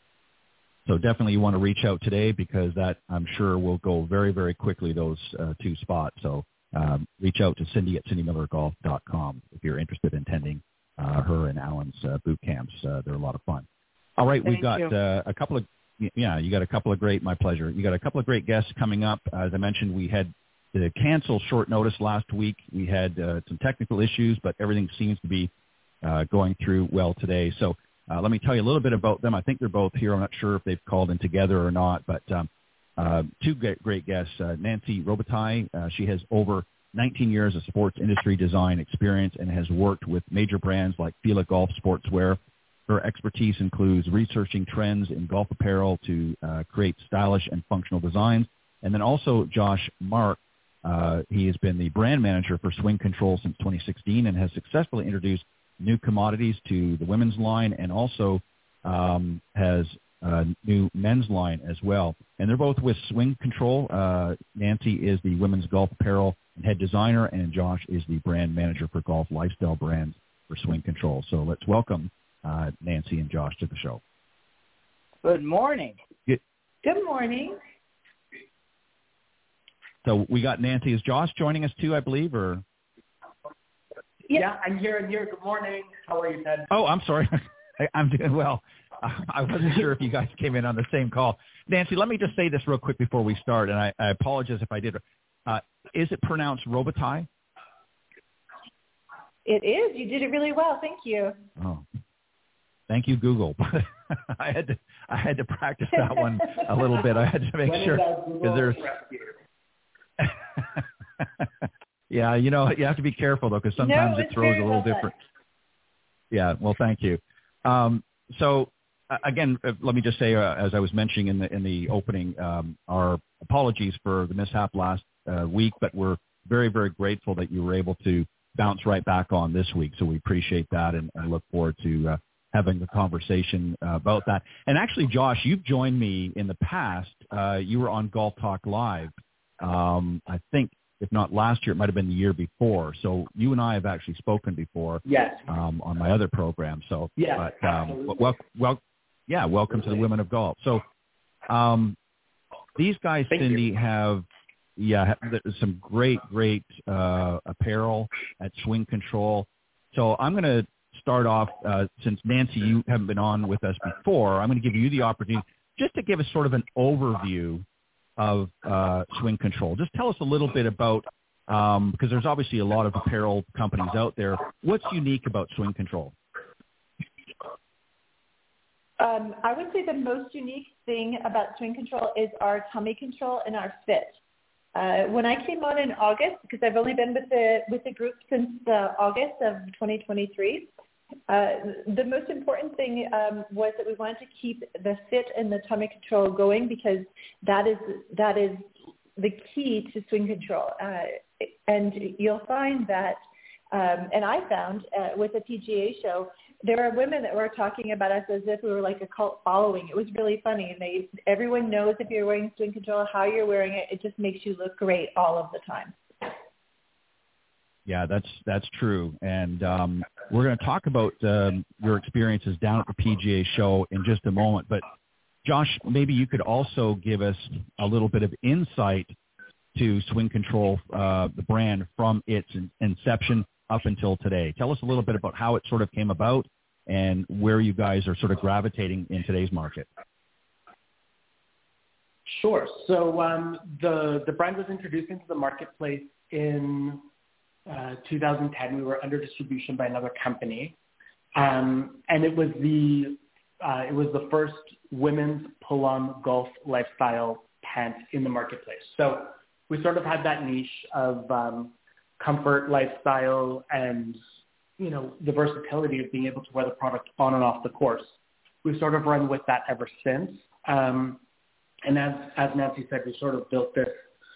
So definitely you want to reach out today because that, I'm sure, will go very, very quickly, those uh, two spots. So um, reach out to Cindy at cindy miller golf dot com if you're interested in attending uh, her and Alan's uh, boot camps. Uh, they're a lot of fun. All right, we've got uh, a couple of, yeah, you got a couple of great, my pleasure. You got a couple of great guests coming up. As I mentioned, we had to cancel short notice last week. We had uh, some technical issues, but everything seems to be uh, going through well today. So uh, let me tell you a little bit about them. I think they're both here. I'm not sure if they've called in together or not, but um, uh, two great, great guests. Uh, Nancy Robitaille, uh, she has over nineteen years of sports industry design experience and has worked with major brands like Fila Golf Sportswear. Her expertise includes researching trends in golf apparel to uh, create stylish and functional designs. And then also Josh Mark, uh, he has been the brand manager for Swing Control since twenty sixteen and has successfully introduced new commodities to the women's line and also um, has a new men's line as well. And they're both with Swing Control. Uh, Nancy is the women's golf apparel and head designer, and Josh is the brand manager for golf lifestyle brands for Swing Control. So let's welcome Uh, Nancy and Josh to the show. Good morning. Good, Good morning. So we got Nancy. Is Josh joining us too, I believe, or? Yep. Yeah, I'm here. I'm here. Good morning. How are you, Ted? Oh, I'm sorry. I, I'm doing well. Uh, I wasn't sure if you guys came in on the same call. Nancy, let me just say this real quick before we start, and I, I apologize if I did. Uh, is it pronounced Robitaille? It is. You did it really well. Thank you. Oh. Thank you, Google. I had to I had to practice that one a little bit. I had to make when sure because there's. Yeah, you know, you have to be careful though, because sometimes no, it throws a little well different. Yeah, well, thank you. Um, so uh, again, uh, let me just say, uh, as I was mentioning in the in the opening, um, our apologies for the mishap last uh, week, but we're very very grateful that you were able to bounce right back on this week. So we appreciate that and, and look forward to. Uh, having the conversation uh, about that. And actually, Josh, you've joined me in the past. Uh, you were on Golf Talk Live. Um, I think, if not last year, it might have been the year before. So you and I have actually spoken before yes. um, on my other program. So, yes, but, um, well, well, yeah, welcome to the Women of Golf. So um, these guys, Thank Cindy, you. have yeah have some great, great uh, apparel at Swing Control. So I'm going to start off, uh, since Nancy, you haven't been on with us before, I'm going to give you the opportunity just to give us sort of an overview of uh, Swing Control. Just tell us a little bit about, um, because there's obviously a lot of apparel companies out there. What's unique about Swing Control? Um, I would say the most unique thing about Swing Control is our tummy control and our fit. Uh, when I came on in August, because I've only been with the with the group since uh, August of twenty twenty-three, uh, the most important thing um, was that we wanted to keep the fit and the tummy control going because that is that is the key to Swing Control. Uh, and you'll find that, um, and I found uh, with the P G A show, there are women that were talking about us as if we were like a cult following. It was really funny. And they, everyone knows if you're wearing Swing Control, how you're wearing it. It just makes you look great all of the time. Yeah, that's that's true. And um, we're going to talk about um, your experiences down at the P G A show in just a moment. But Josh, maybe you could also give us a little bit of insight to Swing Control, uh, the brand, from its inception up until today. Tell us a little bit about how it sort of came about and where you guys are sort of gravitating in today's market. Sure. So um, the, the brand was introduced into the marketplace in uh, two thousand ten. We were under distribution by another company. Um, and it was the uh, it was the first women's pull-on golf lifestyle pant in the marketplace. So we sort of had that niche of um, comfort, lifestyle, and, you know, the versatility of being able to wear the product on and off the course. We've sort of run with that ever since. Um, and as, as Nancy said, we sort of built this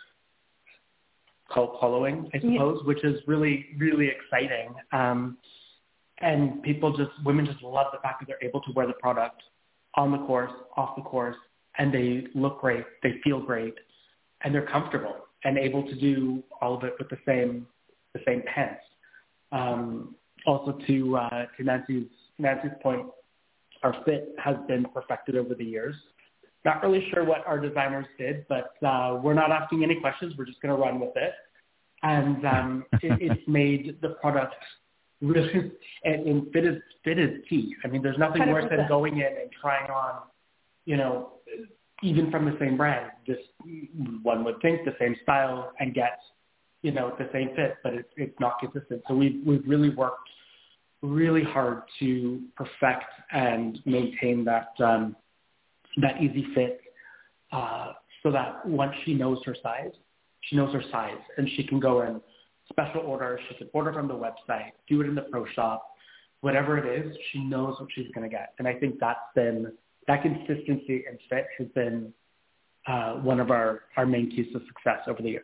cult following, I suppose, yeah. which is really, really exciting. Um, and people just, women just love the fact that they're able to wear the product on the course, off the course, and they look great, they feel great, and they're comfortable and able to do all of it with the same, the same pants. Um, also to, uh, to Nancy's, Nancy's point, our fit has been perfected over the years. Not really sure what our designers did, but uh, we're not asking any questions. We're just going to run with it. And um, it, it's made the product really, and, and fit is, fit is key. I mean, there's nothing worse than going in and trying on, you know, even from the same brand, this one would think the same style and get, you know, the same fit, but it's, it's not consistent. So we've, we've really worked really hard to perfect and maintain that, um, that easy fit, uh, so that once she knows her size, she knows her size, and she can go in special order. She can order from the website, do it in the pro shop, whatever it is, she knows what she's going to get. And I think that's been, that consistency and fit has been uh, one of our, our main keys to success over the years.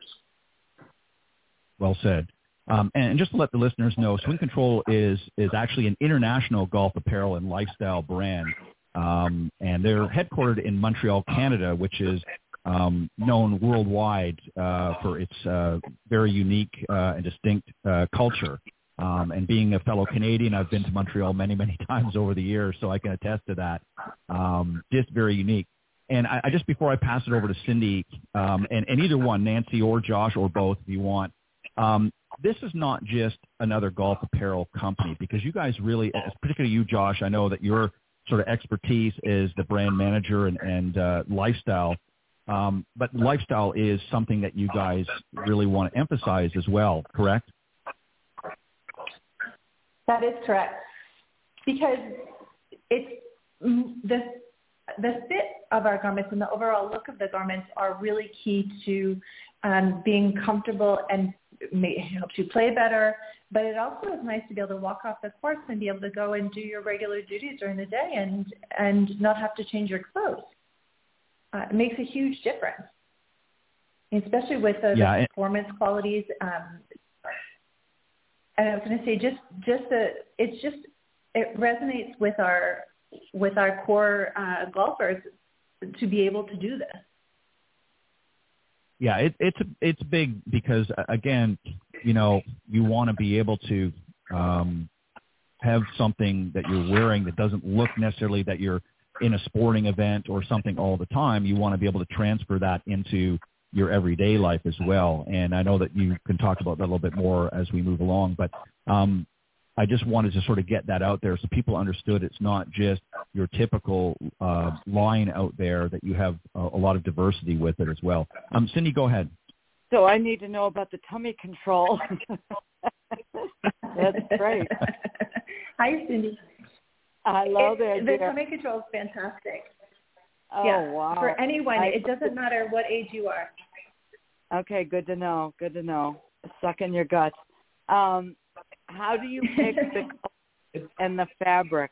Well said. Um, and just to let the listeners know, Swing Control is is actually an international golf apparel and lifestyle brand. Um, and they're headquartered in Montreal, Canada, which is um, known worldwide uh, for its uh, very unique uh, and distinct uh, culture. Um, and being a fellow Canadian, I've been to Montreal many, many times over the years, so I can attest to that. Um, just very unique. And I, I just before I pass it over to Cindy, um, and, and either one, Nancy or Josh or both, if you want, um, this is not just another golf apparel company, because you guys really, particularly you, Josh, I know that your sort of expertise is the brand manager and, and uh, lifestyle. Um, but lifestyle is something that you guys really want to emphasize as well, correct? That is correct. Because it's the, the fit of our garments and the overall look of the garments are really key to um, being comfortable, and may, helps you play better. But it also is nice to be able to walk off the course and be able to go and do your regular duties during the day and, and not have to change your clothes. Uh, it makes a huge difference, especially with the, yeah, the performance it, qualities. Um, and I was going to say, just just the it's just it resonates with our with our core uh, golfers to be able to do this. Yeah, it, it's it's big because again, you know, you want to be able to um, have something that you're wearing that doesn't look necessarily that you're in a sporting event or something all the time. You want to be able to transfer that into your everyday life as well. And I know that you can talk about that a little bit more as we move along, but um, I just wanted to sort of get that out there so people understood it's not just your typical uh, line out there, that you have a, a lot of diversity with it as well. Um, Cindy, go ahead. So I need to know about the tummy control. That's great. Hi, Cindy. Hello it, there, the dear. tummy control is fantastic. Oh, yeah, wow. For anyone. I, it doesn't matter what age you are. Okay, good to know. Good to know. Suck in your guts. Um, how do you pick the colors and the fabrics?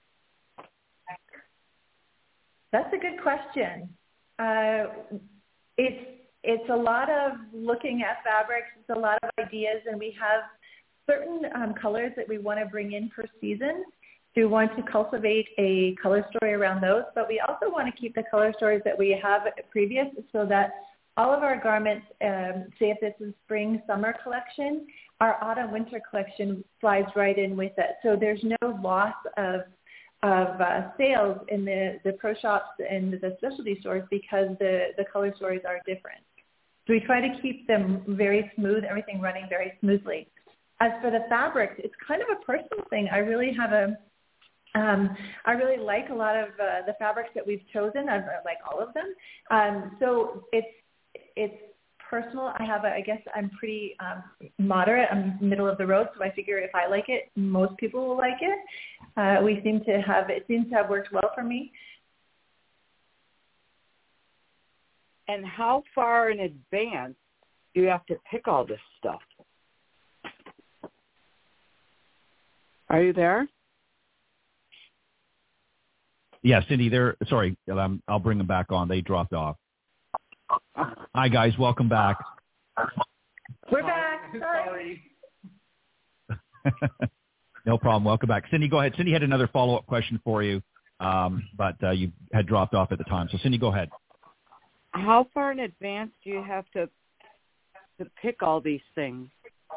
That's a good question. Uh, it's it's a lot of looking at fabrics. It's a lot of ideas, and we have certain um, colors that we want to bring in per season. So we want to cultivate a color story around those, but we also want to keep the color stories that we have previous, so that all of our garments, um, say if this is spring, summer collection, our autumn, winter collection flies right in with it. So there's no loss of of uh, sales in the, the pro shops and the specialty stores because the, the color stories are different. So we try to keep them very smooth, everything running very smoothly. As for the fabrics, it's kind of a personal thing. I really have a, um, I really like a lot of uh, the fabrics that we've chosen. I like all of them. Um, so it's it's personal. I have a, I guess I'm pretty um, moderate. I'm middle of the road, so I figure if I like it, most people will like it. Uh, we seem to have, it seems to have worked well for me. And how far in advance do you have to pick all this stuff? Are you there? Yeah, Cindy, they're, sorry, um, I'll bring them back on. They dropped off. Hi, guys. Welcome back. We're back. Sorry. No problem. Welcome back. Cindy, go ahead. Cindy had another follow-up question for you, um, but uh, you had dropped off at the time. So, Cindy, go ahead. How far in advance do you have to to pick all these things?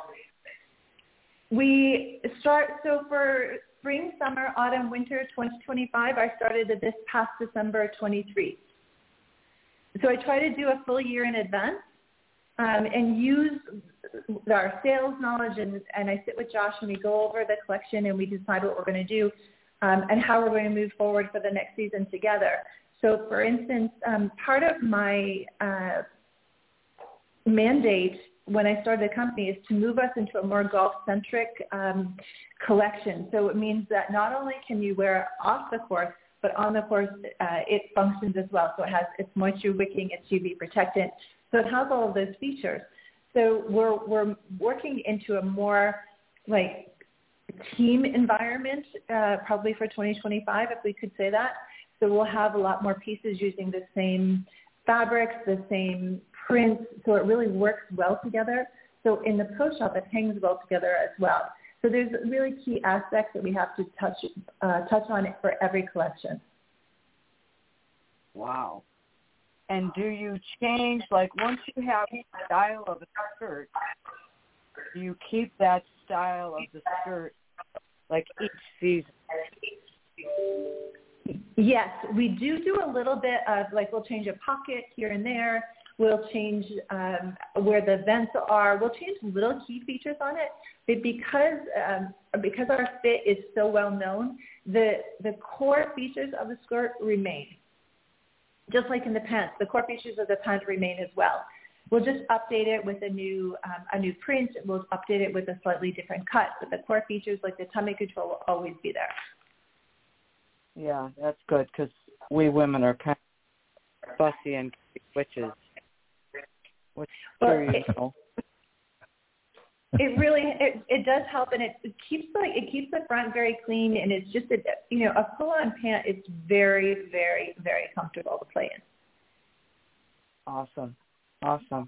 We start, so for spring, summer, autumn, winter twenty twenty-five, I started this past December twenty-three. So I try to do a full year in advance um, and use our sales knowledge, and, and I sit with Josh and we go over the collection and we decide what we're going to do um, and how we're going to move forward for the next season together. So, for instance, um, part of my uh, mandate when I started the company is to move us into a more golf-centric um, collection. So it means that not only can you wear it off the course, but on the course uh, it functions as well. So it has it's moisture wicking, it's U V protectant. So it has all of those features. So we're we're working into a more like team environment, uh, probably for twenty twenty-five, if we could say that. So we'll have a lot more pieces using the same fabrics, the same prints, so it really works well together. So in the pro shop, it hangs well together as well. So there's really key aspects that we have to touch uh, touch on it for every collection. Wow. And do you change, like once you have the style of a skirt, do you keep that style of the skirt like each season? Yes, we do do a little bit of, like, we'll change a pocket here and there. We'll change um, where the vents are. We'll change little key features on it. But because um, because our fit is so well known, the the core features of the skirt remain. Just like in the pants, the core features of the pants remain as well. We'll just update it with a new um, a new print. We'll update it with a slightly different cut. But the core features, like the tummy control, will always be there. Yeah, that's good because we women are kind of fussy and witches. Which well, sure it, it really it, it does help, and it, it keeps like it keeps the front very clean, and it's just a, you know a pull-on pant. It's very very very comfortable to play in. Awesome, awesome.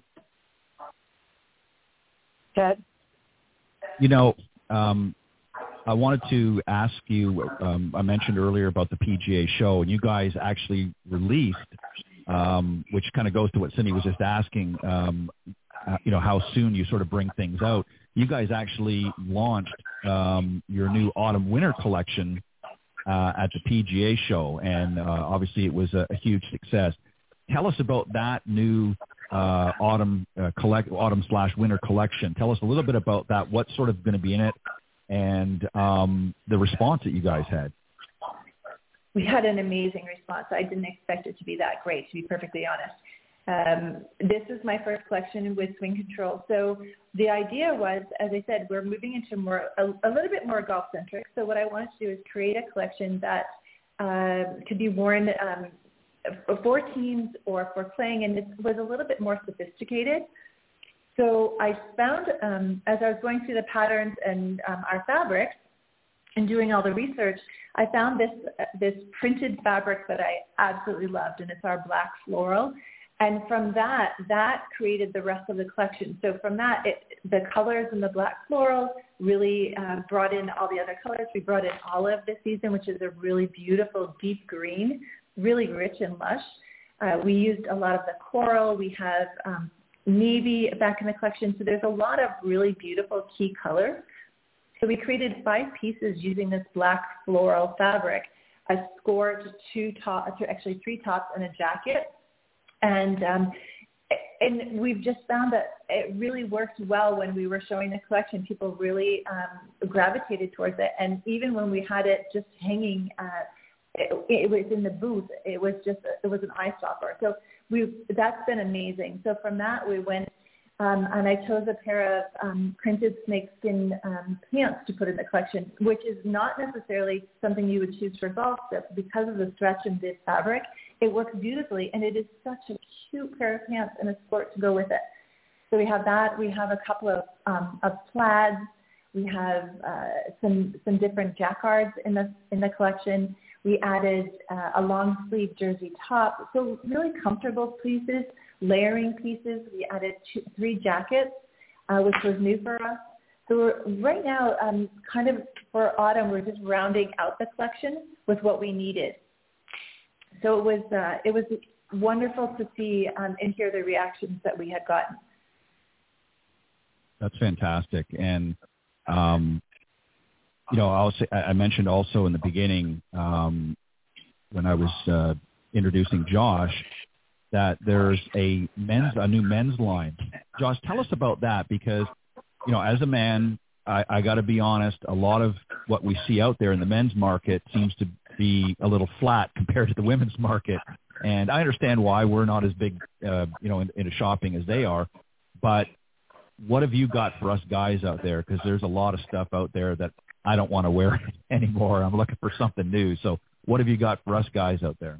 Ted, you know. Um, I wanted to ask you, um, I mentioned earlier about the P G A show, and you guys actually released, um, which kind of goes to what Cindy was just asking, um, uh, you know, how soon you sort of bring things out. You guys actually launched um, your new autumn-winter collection uh, at the P G A show, and uh, obviously it was a, a huge success. Tell us about that new uh, autumn uh, collect, autumn slash winter collection. Tell us a little bit about that. What's sort of going to be in it? And um, the response that you guys had. We had an amazing response. I didn't expect it to be that great, to be perfectly honest. Um, this is my first collection with Swing Control. So the idea was, as I said, we're moving into more a, a little bit more golf-centric. So what I wanted to do is create a collection that uh, could be worn um, for teams or for playing, and it was a little bit more sophisticated. So I found, um, as I was going through the patterns and um, our fabrics and doing all the research, I found this uh, this printed fabric that I absolutely loved, and it's our black floral. And from that, that created the rest of the collection. So from that, it, the colors in the black floral really uh, brought in all the other colors. We brought in olive this season, which is a really beautiful deep green, really rich and lush. Uh, we used a lot of the coral. We have um, navy back in the collection. So there's a lot of really beautiful key colors. So we created five pieces using this black floral fabric, a skirt, two top, actually three tops, and a jacket. And um, and we've just found that it really worked well when we were showing the collection. People really um, gravitated towards it. And even when we had it just hanging, uh, it, it was in the booth, it was just, it was an eye stopper. So we that's been amazing. So from that, we went Um, and I chose a pair of um, printed snakeskin um, pants to put in the collection, which is not necessarily something you would choose for golf, but because of the stretch and the fabric, it works beautifully, and it is such a cute pair of pants and a sport to go with it. So we have that. We have a couple of, um, of plaids. We have uh, some some different jacquards in the in the collection. We added uh, a long sleeve jersey top, so really comfortable pieces, layering pieces. We added two, three jackets, uh, which was new for us. So we're, right now, um, kind of for autumn, we're just rounding out the collection with what we needed. So it was uh, it was wonderful to see um, and hear the reactions that we had gotten. That's fantastic, and um, you know, I'll say, I mentioned also in the beginning um, when I was uh, introducing Josh that there's a men's a new men's line. Josh, tell us about that, because you know, as a man, I, I got to be honest, a lot of what we see out there in the men's market seems to be a little flat compared to the women's market. And I understand why we're not as big, uh, you know, in, into shopping as they are. But what have you got for us guys out there? Because there's a lot of stuff out there that I don't want to wear anymore. I'm looking for something new. So what have you got for us guys out there?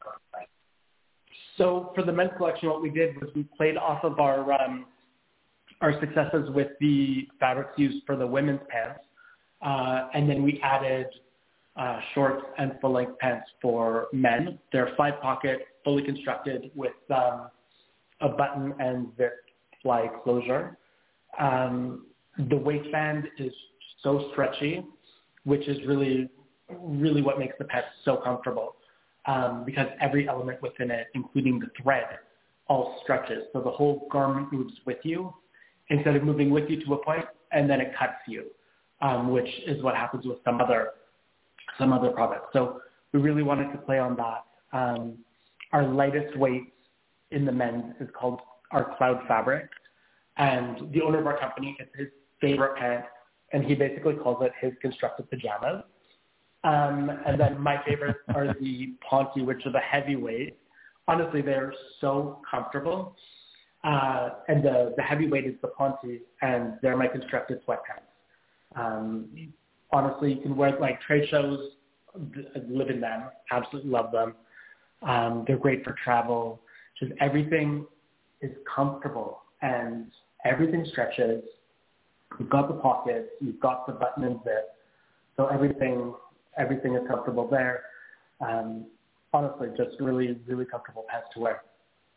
So for the men's collection, what we did was we played off of our um, our successes with the fabrics used for the women's pants, uh, and then we added uh, shorts and full-length pants for men. They're five-pocket, fully constructed with um, a button and zip fly closure. Um, the waistband is so stretchy, which is really, really what makes the pants so comfortable, um, because every element within it, including the thread, all stretches. So the whole garment moves with you instead of moving with you to a point, and then it cuts you, um, which is what happens with some other some other products. So we really wanted to play on that. Um, our lightest weight in the men's is called our Cloud Fabric, and the owner of our company, it's his favorite pant, and he basically calls it his constructed pajamas. Um, and then my favorites are the Ponte, which are the heavyweight. Honestly, they're so comfortable. Uh, and the, the heavyweight is the Ponte, and they're my constructed sweatpants. Um, honestly, you can wear like trade shows, live in them, absolutely love them. Um, they're great for travel. Just everything is comfortable, and everything stretches. You've got the pockets, you've got the button and zip, so everything everything is comfortable there. Um, honestly, just really, really comfortable pants to wear.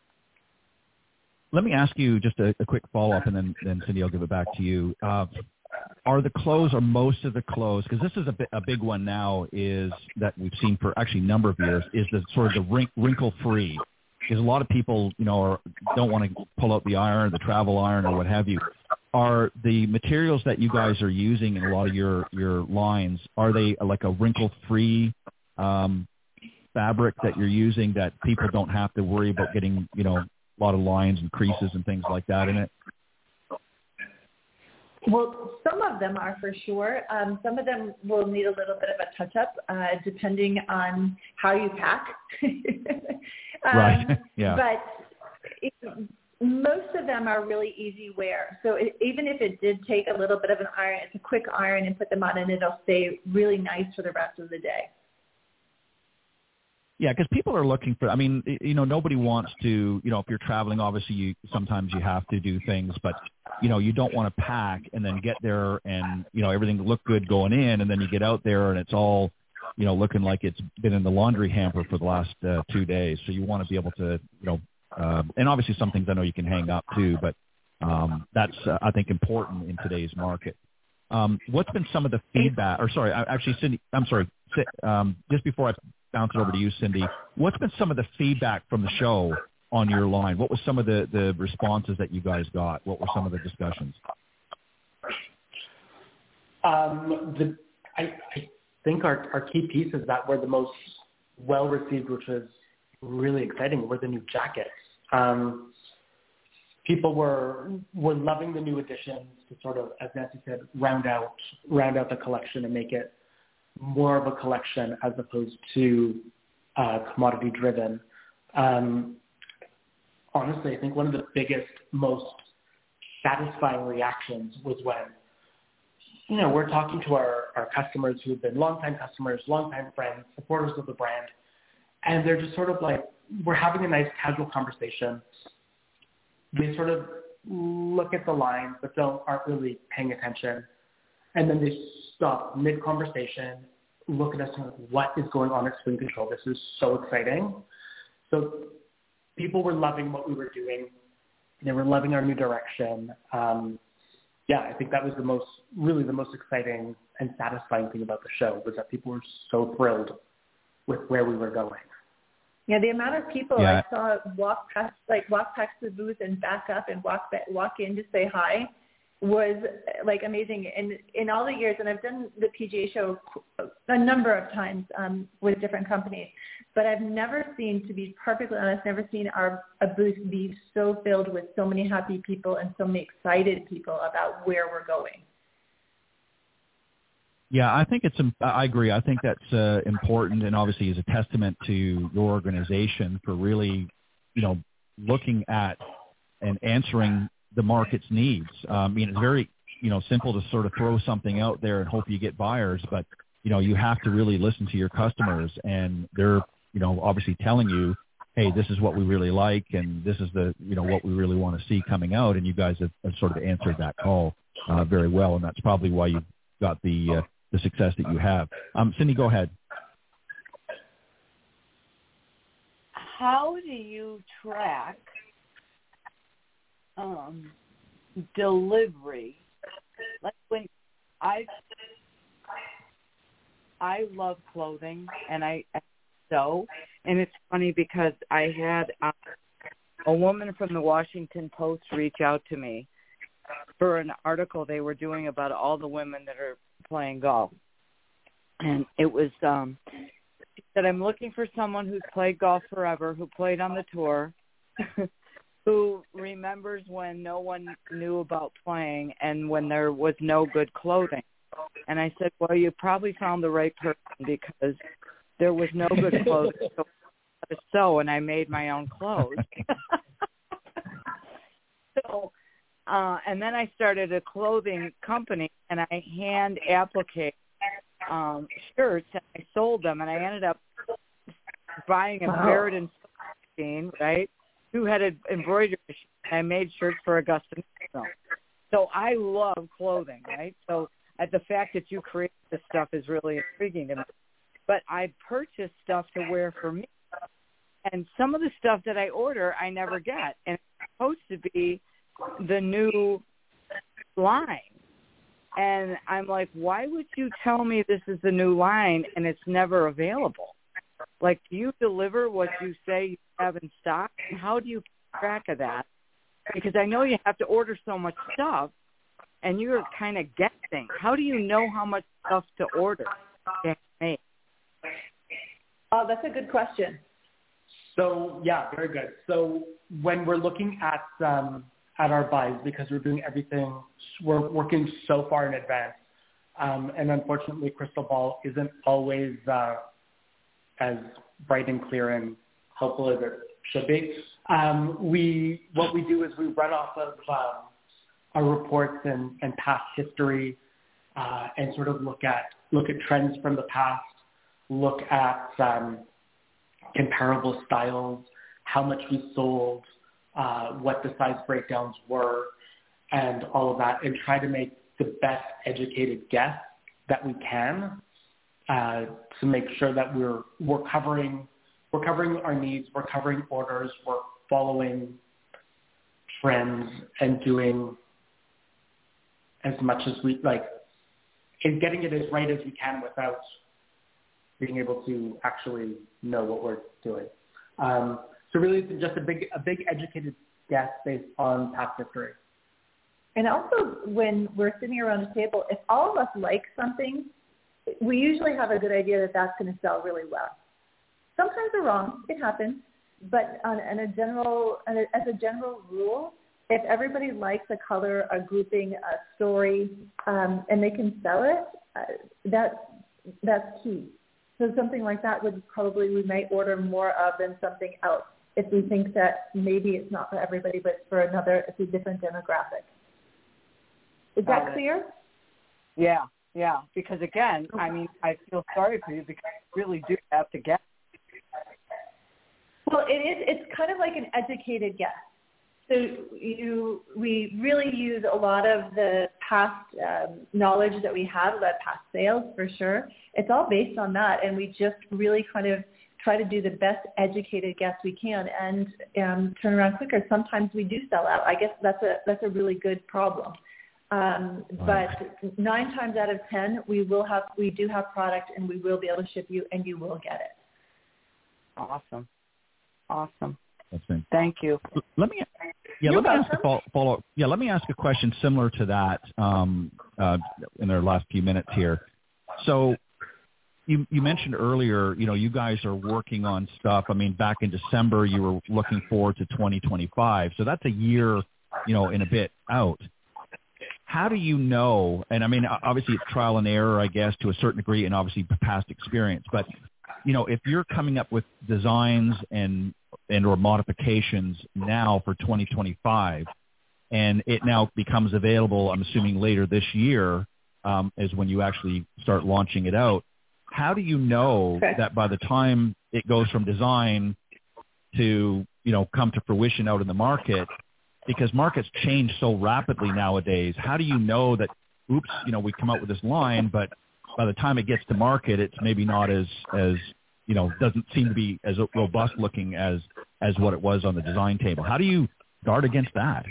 Let me ask you just a, a quick follow-up, and then, then Cindy, I'll give it back to you. Uh, are the clothes, or most of the clothes, because this is a, bi- a big one now, is that we've seen for actually a number of years, is the sort of the wrink, wrinkle-free. Because a lot of people, you know, are, don't want to pull out the iron, the travel iron, or what have you. Are the materials that you guys are using in a lot of your, your lines, are they like a wrinkle-free um, fabric that you're using that people don't have to worry about getting, you know, a lot of lines and creases and things like that in it? Well, some of them are for sure. Um, some of them will need a little bit of a touch-up, uh, depending on how you pack. um, right. Yeah. But it, most of them are really easy wear. So it, even if it did take a little bit of an iron, it's a quick iron and put them on, and it'll stay really nice for the rest of the day. Yeah, because people are looking for, I mean, you know, nobody wants to, you know, if you're traveling, obviously you sometimes you have to do things, but, you know, you don't want to pack and then get there and, you know, everything look good going in, and then you get out there and it's all, you know, looking like it's been in the laundry hamper for the last uh, two days. So you want to be able to, you know, uh, and obviously some things I know you can hang up too, but um, that's, uh, I think, important in today's market. Um, what's been some of the feedback, or sorry, actually, Cindy, I'm sorry, um, just before I bounce it over to you, Cindy, what's been some of the feedback from the show on your line? What was some of the, the responses that you guys got? What were some of the discussions? Um, the, I, I think our, our key pieces that were the most well-received, which was really exciting, were the new jackets. Um, people were were loving the new additions to sort of, as Nancy said, round out round out the collection and make it more of a collection as opposed to uh, commodity driven. Um, honestly, I think one of the biggest, most satisfying reactions was when, you know, we're talking to our, our customers who have been longtime customers, longtime friends, supporters of the brand, and they're just sort of like, we're having a nice casual conversation. They sort of look at the lines but don't aren't really paying attention. And then they stop mid-conversation, look at us and like, what is going on at Swing Control? This is so exciting. So people were loving what we were doing. They were loving our new direction. Um, yeah, I think that was the most, really the most exciting and satisfying thing about the show was that people were so thrilled with where we were going. Yeah, the amount of people yeah. I saw walk past, like walk past the booth and back up and walk back, walk in to say hi was like amazing. And in all the years, and I've done the P G A show a number of times um, with different companies, but I've never seen, to be perfectly honest, never seen our a booth be so filled with so many happy people and so many excited people about where we're going. Yeah, I think it's. I agree. I think that's uh, important, and obviously is a testament to your organization for really, you know, looking at and answering the market's needs. Um, I mean, it's very, you know, simple to sort of throw something out there and hope you get buyers, but you know, you have to really listen to your customers, and they're, you know, obviously telling you, hey, this is what we really like, and this is the, you know, what we really want to see coming out, and you guys have, have sort of answered that call uh, very well, and that's probably why you got the uh, the success that you have. Um, Cindy, go ahead. How do you track um, delivery? Like when I I love clothing and I, I sew, and it's funny because I had uh, a woman from the Washington Post reach out to me for an article they were doing about all the women that are playing golf. And it was, um, she said, I'm looking for someone who's played golf forever, who played on the tour, who remembers when no one knew about playing and when there was no good clothing. And I said, well, you probably found the right person because there was no good clothing. So I sew, and I made my own clothes. so, uh, and then I started a clothing company, and I hand applicate um, shirts, and I sold them, and I ended up buying a wow. Meriden machine, right, two-headed embroidery machine. I made shirts for Augusta National. So I love clothing, right? So uh, the fact that you create this stuff is really intriguing to me. But I purchase stuff to wear for me. And some of the stuff that I order, I never get. And it's supposed to be the new line. And I'm like, why would you tell me this is the new line and it's never available? Like, do you deliver what you say you have in stock? And how do you keep track of that? Because I know you have to order so much stuff, and you're kind of guessing. How do you know how much stuff to order? Oh, that's a good question. So, yeah, very good. So when we're looking at um, at our buys, because we're doing everything, we're working so far in advance, um, and unfortunately Crystal Ball isn't always uh, as bright and clear and helpful as it should be. Um, we what we do is we run off of um, our reports and, and past history, uh, and sort of look at look at trends from the past, look at um, comparable styles, how much we sold, uh, what the size breakdowns were, and all of that, and try to make the best educated guess that we can uh, to make sure that we're we're covering we're covering our needs, we're covering orders, we're following trends, and doing as much as we like, and getting it as right as we can without being able to actually know what we're doing. Um, so really, it's just a big, a big educated guess based on past history. And also, when we're sitting around a table, if all of us like something, we usually have a good idea that that's going to sell really well. Sometimes we're wrong; it happens. But on, on a general, on a, as a general rule, if everybody likes a color, a grouping, a story, um, and they can sell it, uh, that's that's key. So something like that would probably, we might order more of than something else if we think that maybe it's not for everybody, but for another, it's a different demographic. Is that Uh, clear? Yeah, yeah. Because again, I mean, I feel sorry for you because you really do have to guess. Well, it is. It's kind of like an educated guess. So you, we really use a lot of the past um, knowledge that we have about past sales for sure. It's all based on that, and we just really kind of try to do the best educated guess we can and um, turn around quicker. Sometimes we do sell out. I guess that's a that's a really good problem. Um, but nine times out of ten, we will have we do have product, and we will be able to ship you, and you will get it. Awesome, awesome. That's it. Thank you. Let me, yeah, You're let me ask a welcome. follow, follow. Yeah, let me ask a question similar to that um, uh, in our last few minutes here. So, you you mentioned earlier, you know, you guys are working on stuff. I mean, back in December, you were looking forward to twenty twenty-five. So that's a year, you know, and a bit out. How do you know? And I mean, obviously, it's trial and error, I guess, to a certain degree, and obviously past experience. But you know, if you're coming up with designs and and or modifications now for twenty twenty-five, and it now becomes available, I'm assuming later this year um, is when you actually start launching it out. How do you know Okay. that by the time it goes from design to, you know, come to fruition out in the market, because markets change so rapidly nowadays, how do you know that, oops, you know, we come out with this line, but by the time it gets to market, it's maybe not as, as you know, doesn't seem to be as robust looking as, as what it was on the design table. How do you guard against that?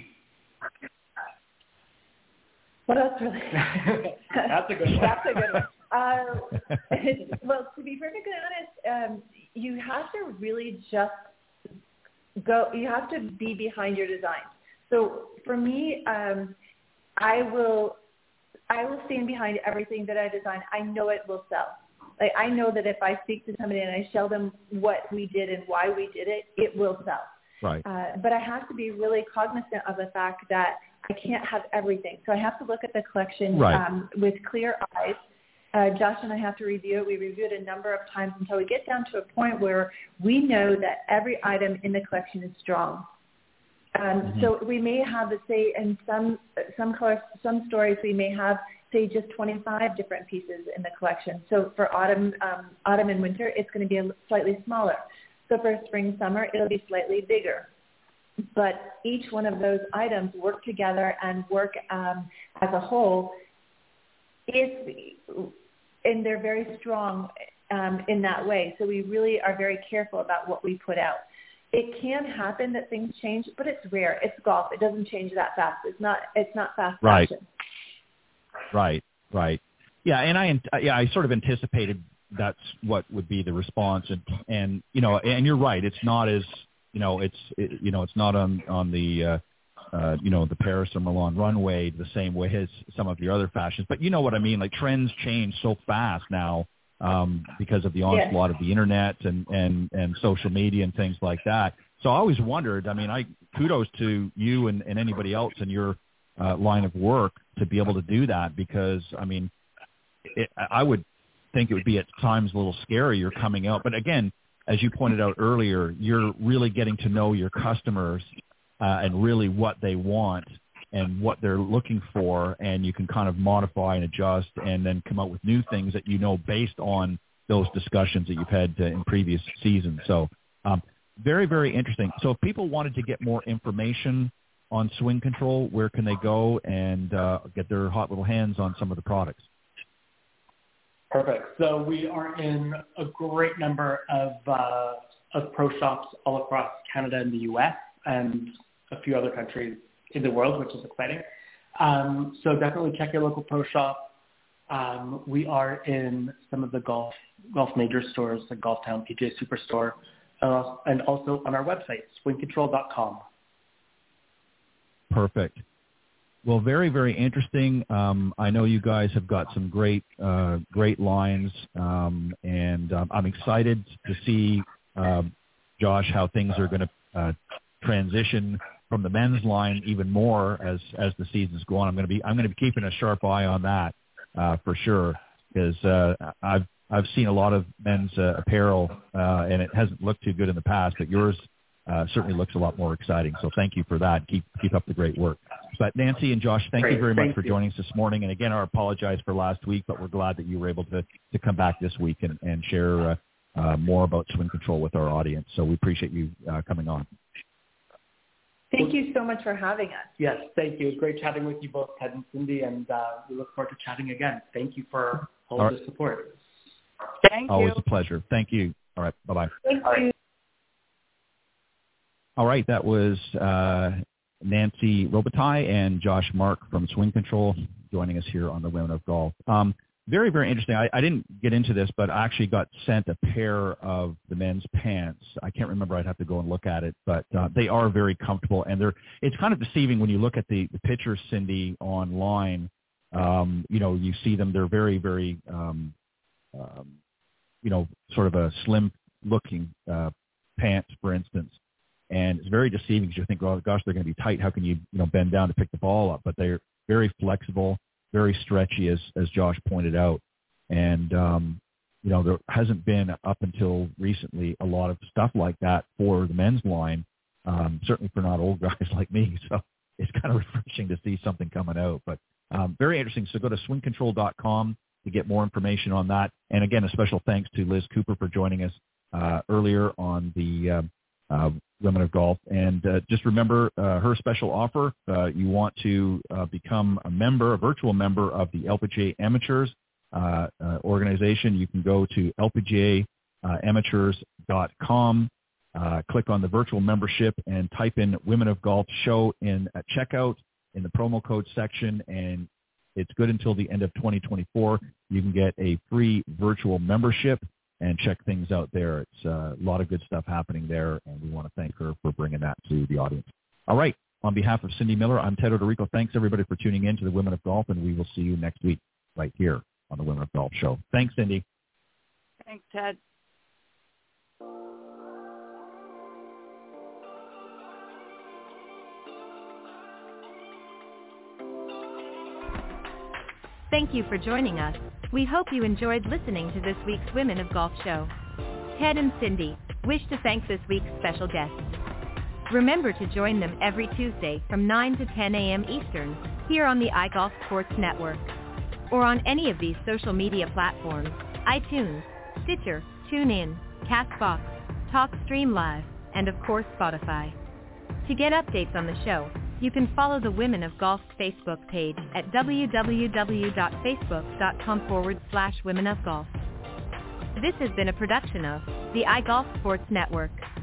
What else really? That's a good one. That's a good one. Uh, well, to be perfectly honest, um, you have to really just go, you have to be behind your design. So for me, um, I will, I will stand behind everything that I design. I know it will sell. Like I know that if I speak to somebody and I show them what we did and why we did it, it will sell. Right. Uh, but I have to be really cognizant of the fact that I can't have everything. So I have to look at the collection Right. um, with clear eyes. Uh, Josh and I have to review it. We review it a number of times until we get down to a point where we know that every item in the collection is strong. Um, Mm-hmm. So we may have, say, in some some colors, some stories, we may have, say, just twenty-five different pieces in the collection. So for autumn, um, autumn and winter, it's going to be a slightly smaller. So for spring, summer, it'll be slightly bigger. But each one of those items work together and work um, as a whole. If, and they're very strong um, in that way. So we really are very careful about what we put out. It can happen that things change, but it's rare. It's golf. It doesn't change that fast. It's not. It's not fast Right. fashion. Right, right. Yeah, and I yeah I sort of anticipated that's what would be the response, and and you know, and you're right. It's not as you know, it's it, you know, it's not on on the uh, uh, you know the Paris or Milan runway the same way as some of your other fashions. But you know what I mean? Like trends change so fast now um, because of the onslaught Yes. of the internet and and and social media and things like that. So I always wondered. I mean, I kudos to you and, and anybody else in your uh, line of work to be able to do that, because I mean, it, I would think it would be at times a little scary. You're coming out, but again, as you pointed out earlier, you're really getting to know your customers uh, and really what they want and what they're looking for, and you can kind of modify and adjust and then come out with new things that you know based on those discussions that you've had uh, in previous seasons. So um, very, very interesting. So if people wanted to get more information on Swing Control, where can they go and uh, get their hot little hands on some of the products? Perfect. So we are in a great number of uh, of pro shops all across Canada and the U S and a few other countries in the world, which is exciting. Um, so definitely check your local pro shop. Um, we are in some of the golf golf major stores like Golf Town, P G A Superstore, uh, and also on our website, swing control dot com. Perfect. Well, very, very interesting. Um, I know you guys have got some great, uh, great lines, um, and um, I'm excited to see, uh, Josh, how things are going to uh, transition from the men's line even more as as the seasons go on. I'm going to be I'm going to be keeping a sharp eye on that uh, for sure, because uh, I've I've seen a lot of men's uh, apparel, uh, and it hasn't looked too good in the past, but yours uh, certainly looks a lot more exciting. So thank you for that. Keep keep up the great work. But Nancy and Josh, thank Great. you very Thank much for you. joining us this morning. And again, I apologize for last week, but we're glad that you were able to, to come back this week and, and share uh, uh, more about swing control with our audience. So we appreciate you uh, coming on. Thank you so much for having us. Yes, thank you. It was great chatting with you both, Ted and Cindy, and uh, we look forward to chatting again. Thank you for all, all right. the support. Thank Always you. a pleasure. Thank you. All right. Bye-bye. Thank all you. Right. All right. That was uh, Nancy Robitaille and Josh Mark from Swing Control joining us here on the Women of Golf. Um, very, very interesting. I, I didn't get into this, but I actually got sent a pair of the men's pants. I can't remember. I'd have to go and look at it, but uh, they are very comfortable. And they're it's kind of deceiving when you look at the, the pictures, Cindy, online. Um, you know, you see them. They're very, very, um, um, you know, sort of a slim-looking uh, pants, for instance. And it's very deceiving because you think, oh, gosh, they're going to be tight. How can you, you know, bend down to pick the ball up? But they're very flexible, very stretchy, as as Josh pointed out. And, um, you know, there hasn't been up until recently a lot of stuff like that for the men's line, um, certainly for not old guys like me. So it's kind of refreshing to see something coming out. But um, very interesting. So go to swing control dot com to get more information on that. And, again, a special thanks to Liz Cooper for joining us uh, earlier on the um, uh, Women of Golf. And uh, just remember uh, her special offer. Uh, you want to uh, become a member, a virtual member of the L P G A Amateurs uh, uh, organization. You can go to L P G A amateurs dot com, uh, click on the virtual membership, and type in Women of Golf Show in at checkout in the promo code section, and it's good until the end of twenty twenty-four. You can get a free virtual membership and check things out there. It's uh, a lot of good stuff happening there, and we want to thank her for bringing that to the audience. All right. On behalf of Cindy Miller, I'm Ted Odorico. Thanks, everybody, for tuning in to the Women of Golf, and we will see you next week right here on the Women of Golf Show. Thanks, Cindy. Thanks, Ted. Thank you for joining us. We hope you enjoyed listening to this week's Women of Golf show. Ted and Cindy wish to thank this week's special guests. Remember to join them every Tuesday from nine to ten a.m. Eastern here on the iGolf Sports Network or on any of these social media platforms, iTunes, Stitcher, TuneIn, CastBox, TalkStream Live, and of course Spotify. To get updates on the show, you can follow the Women of Golf Facebook page at www.facebook.com forward slash Women of Golf. This has been a production of the iGolf Sports Network.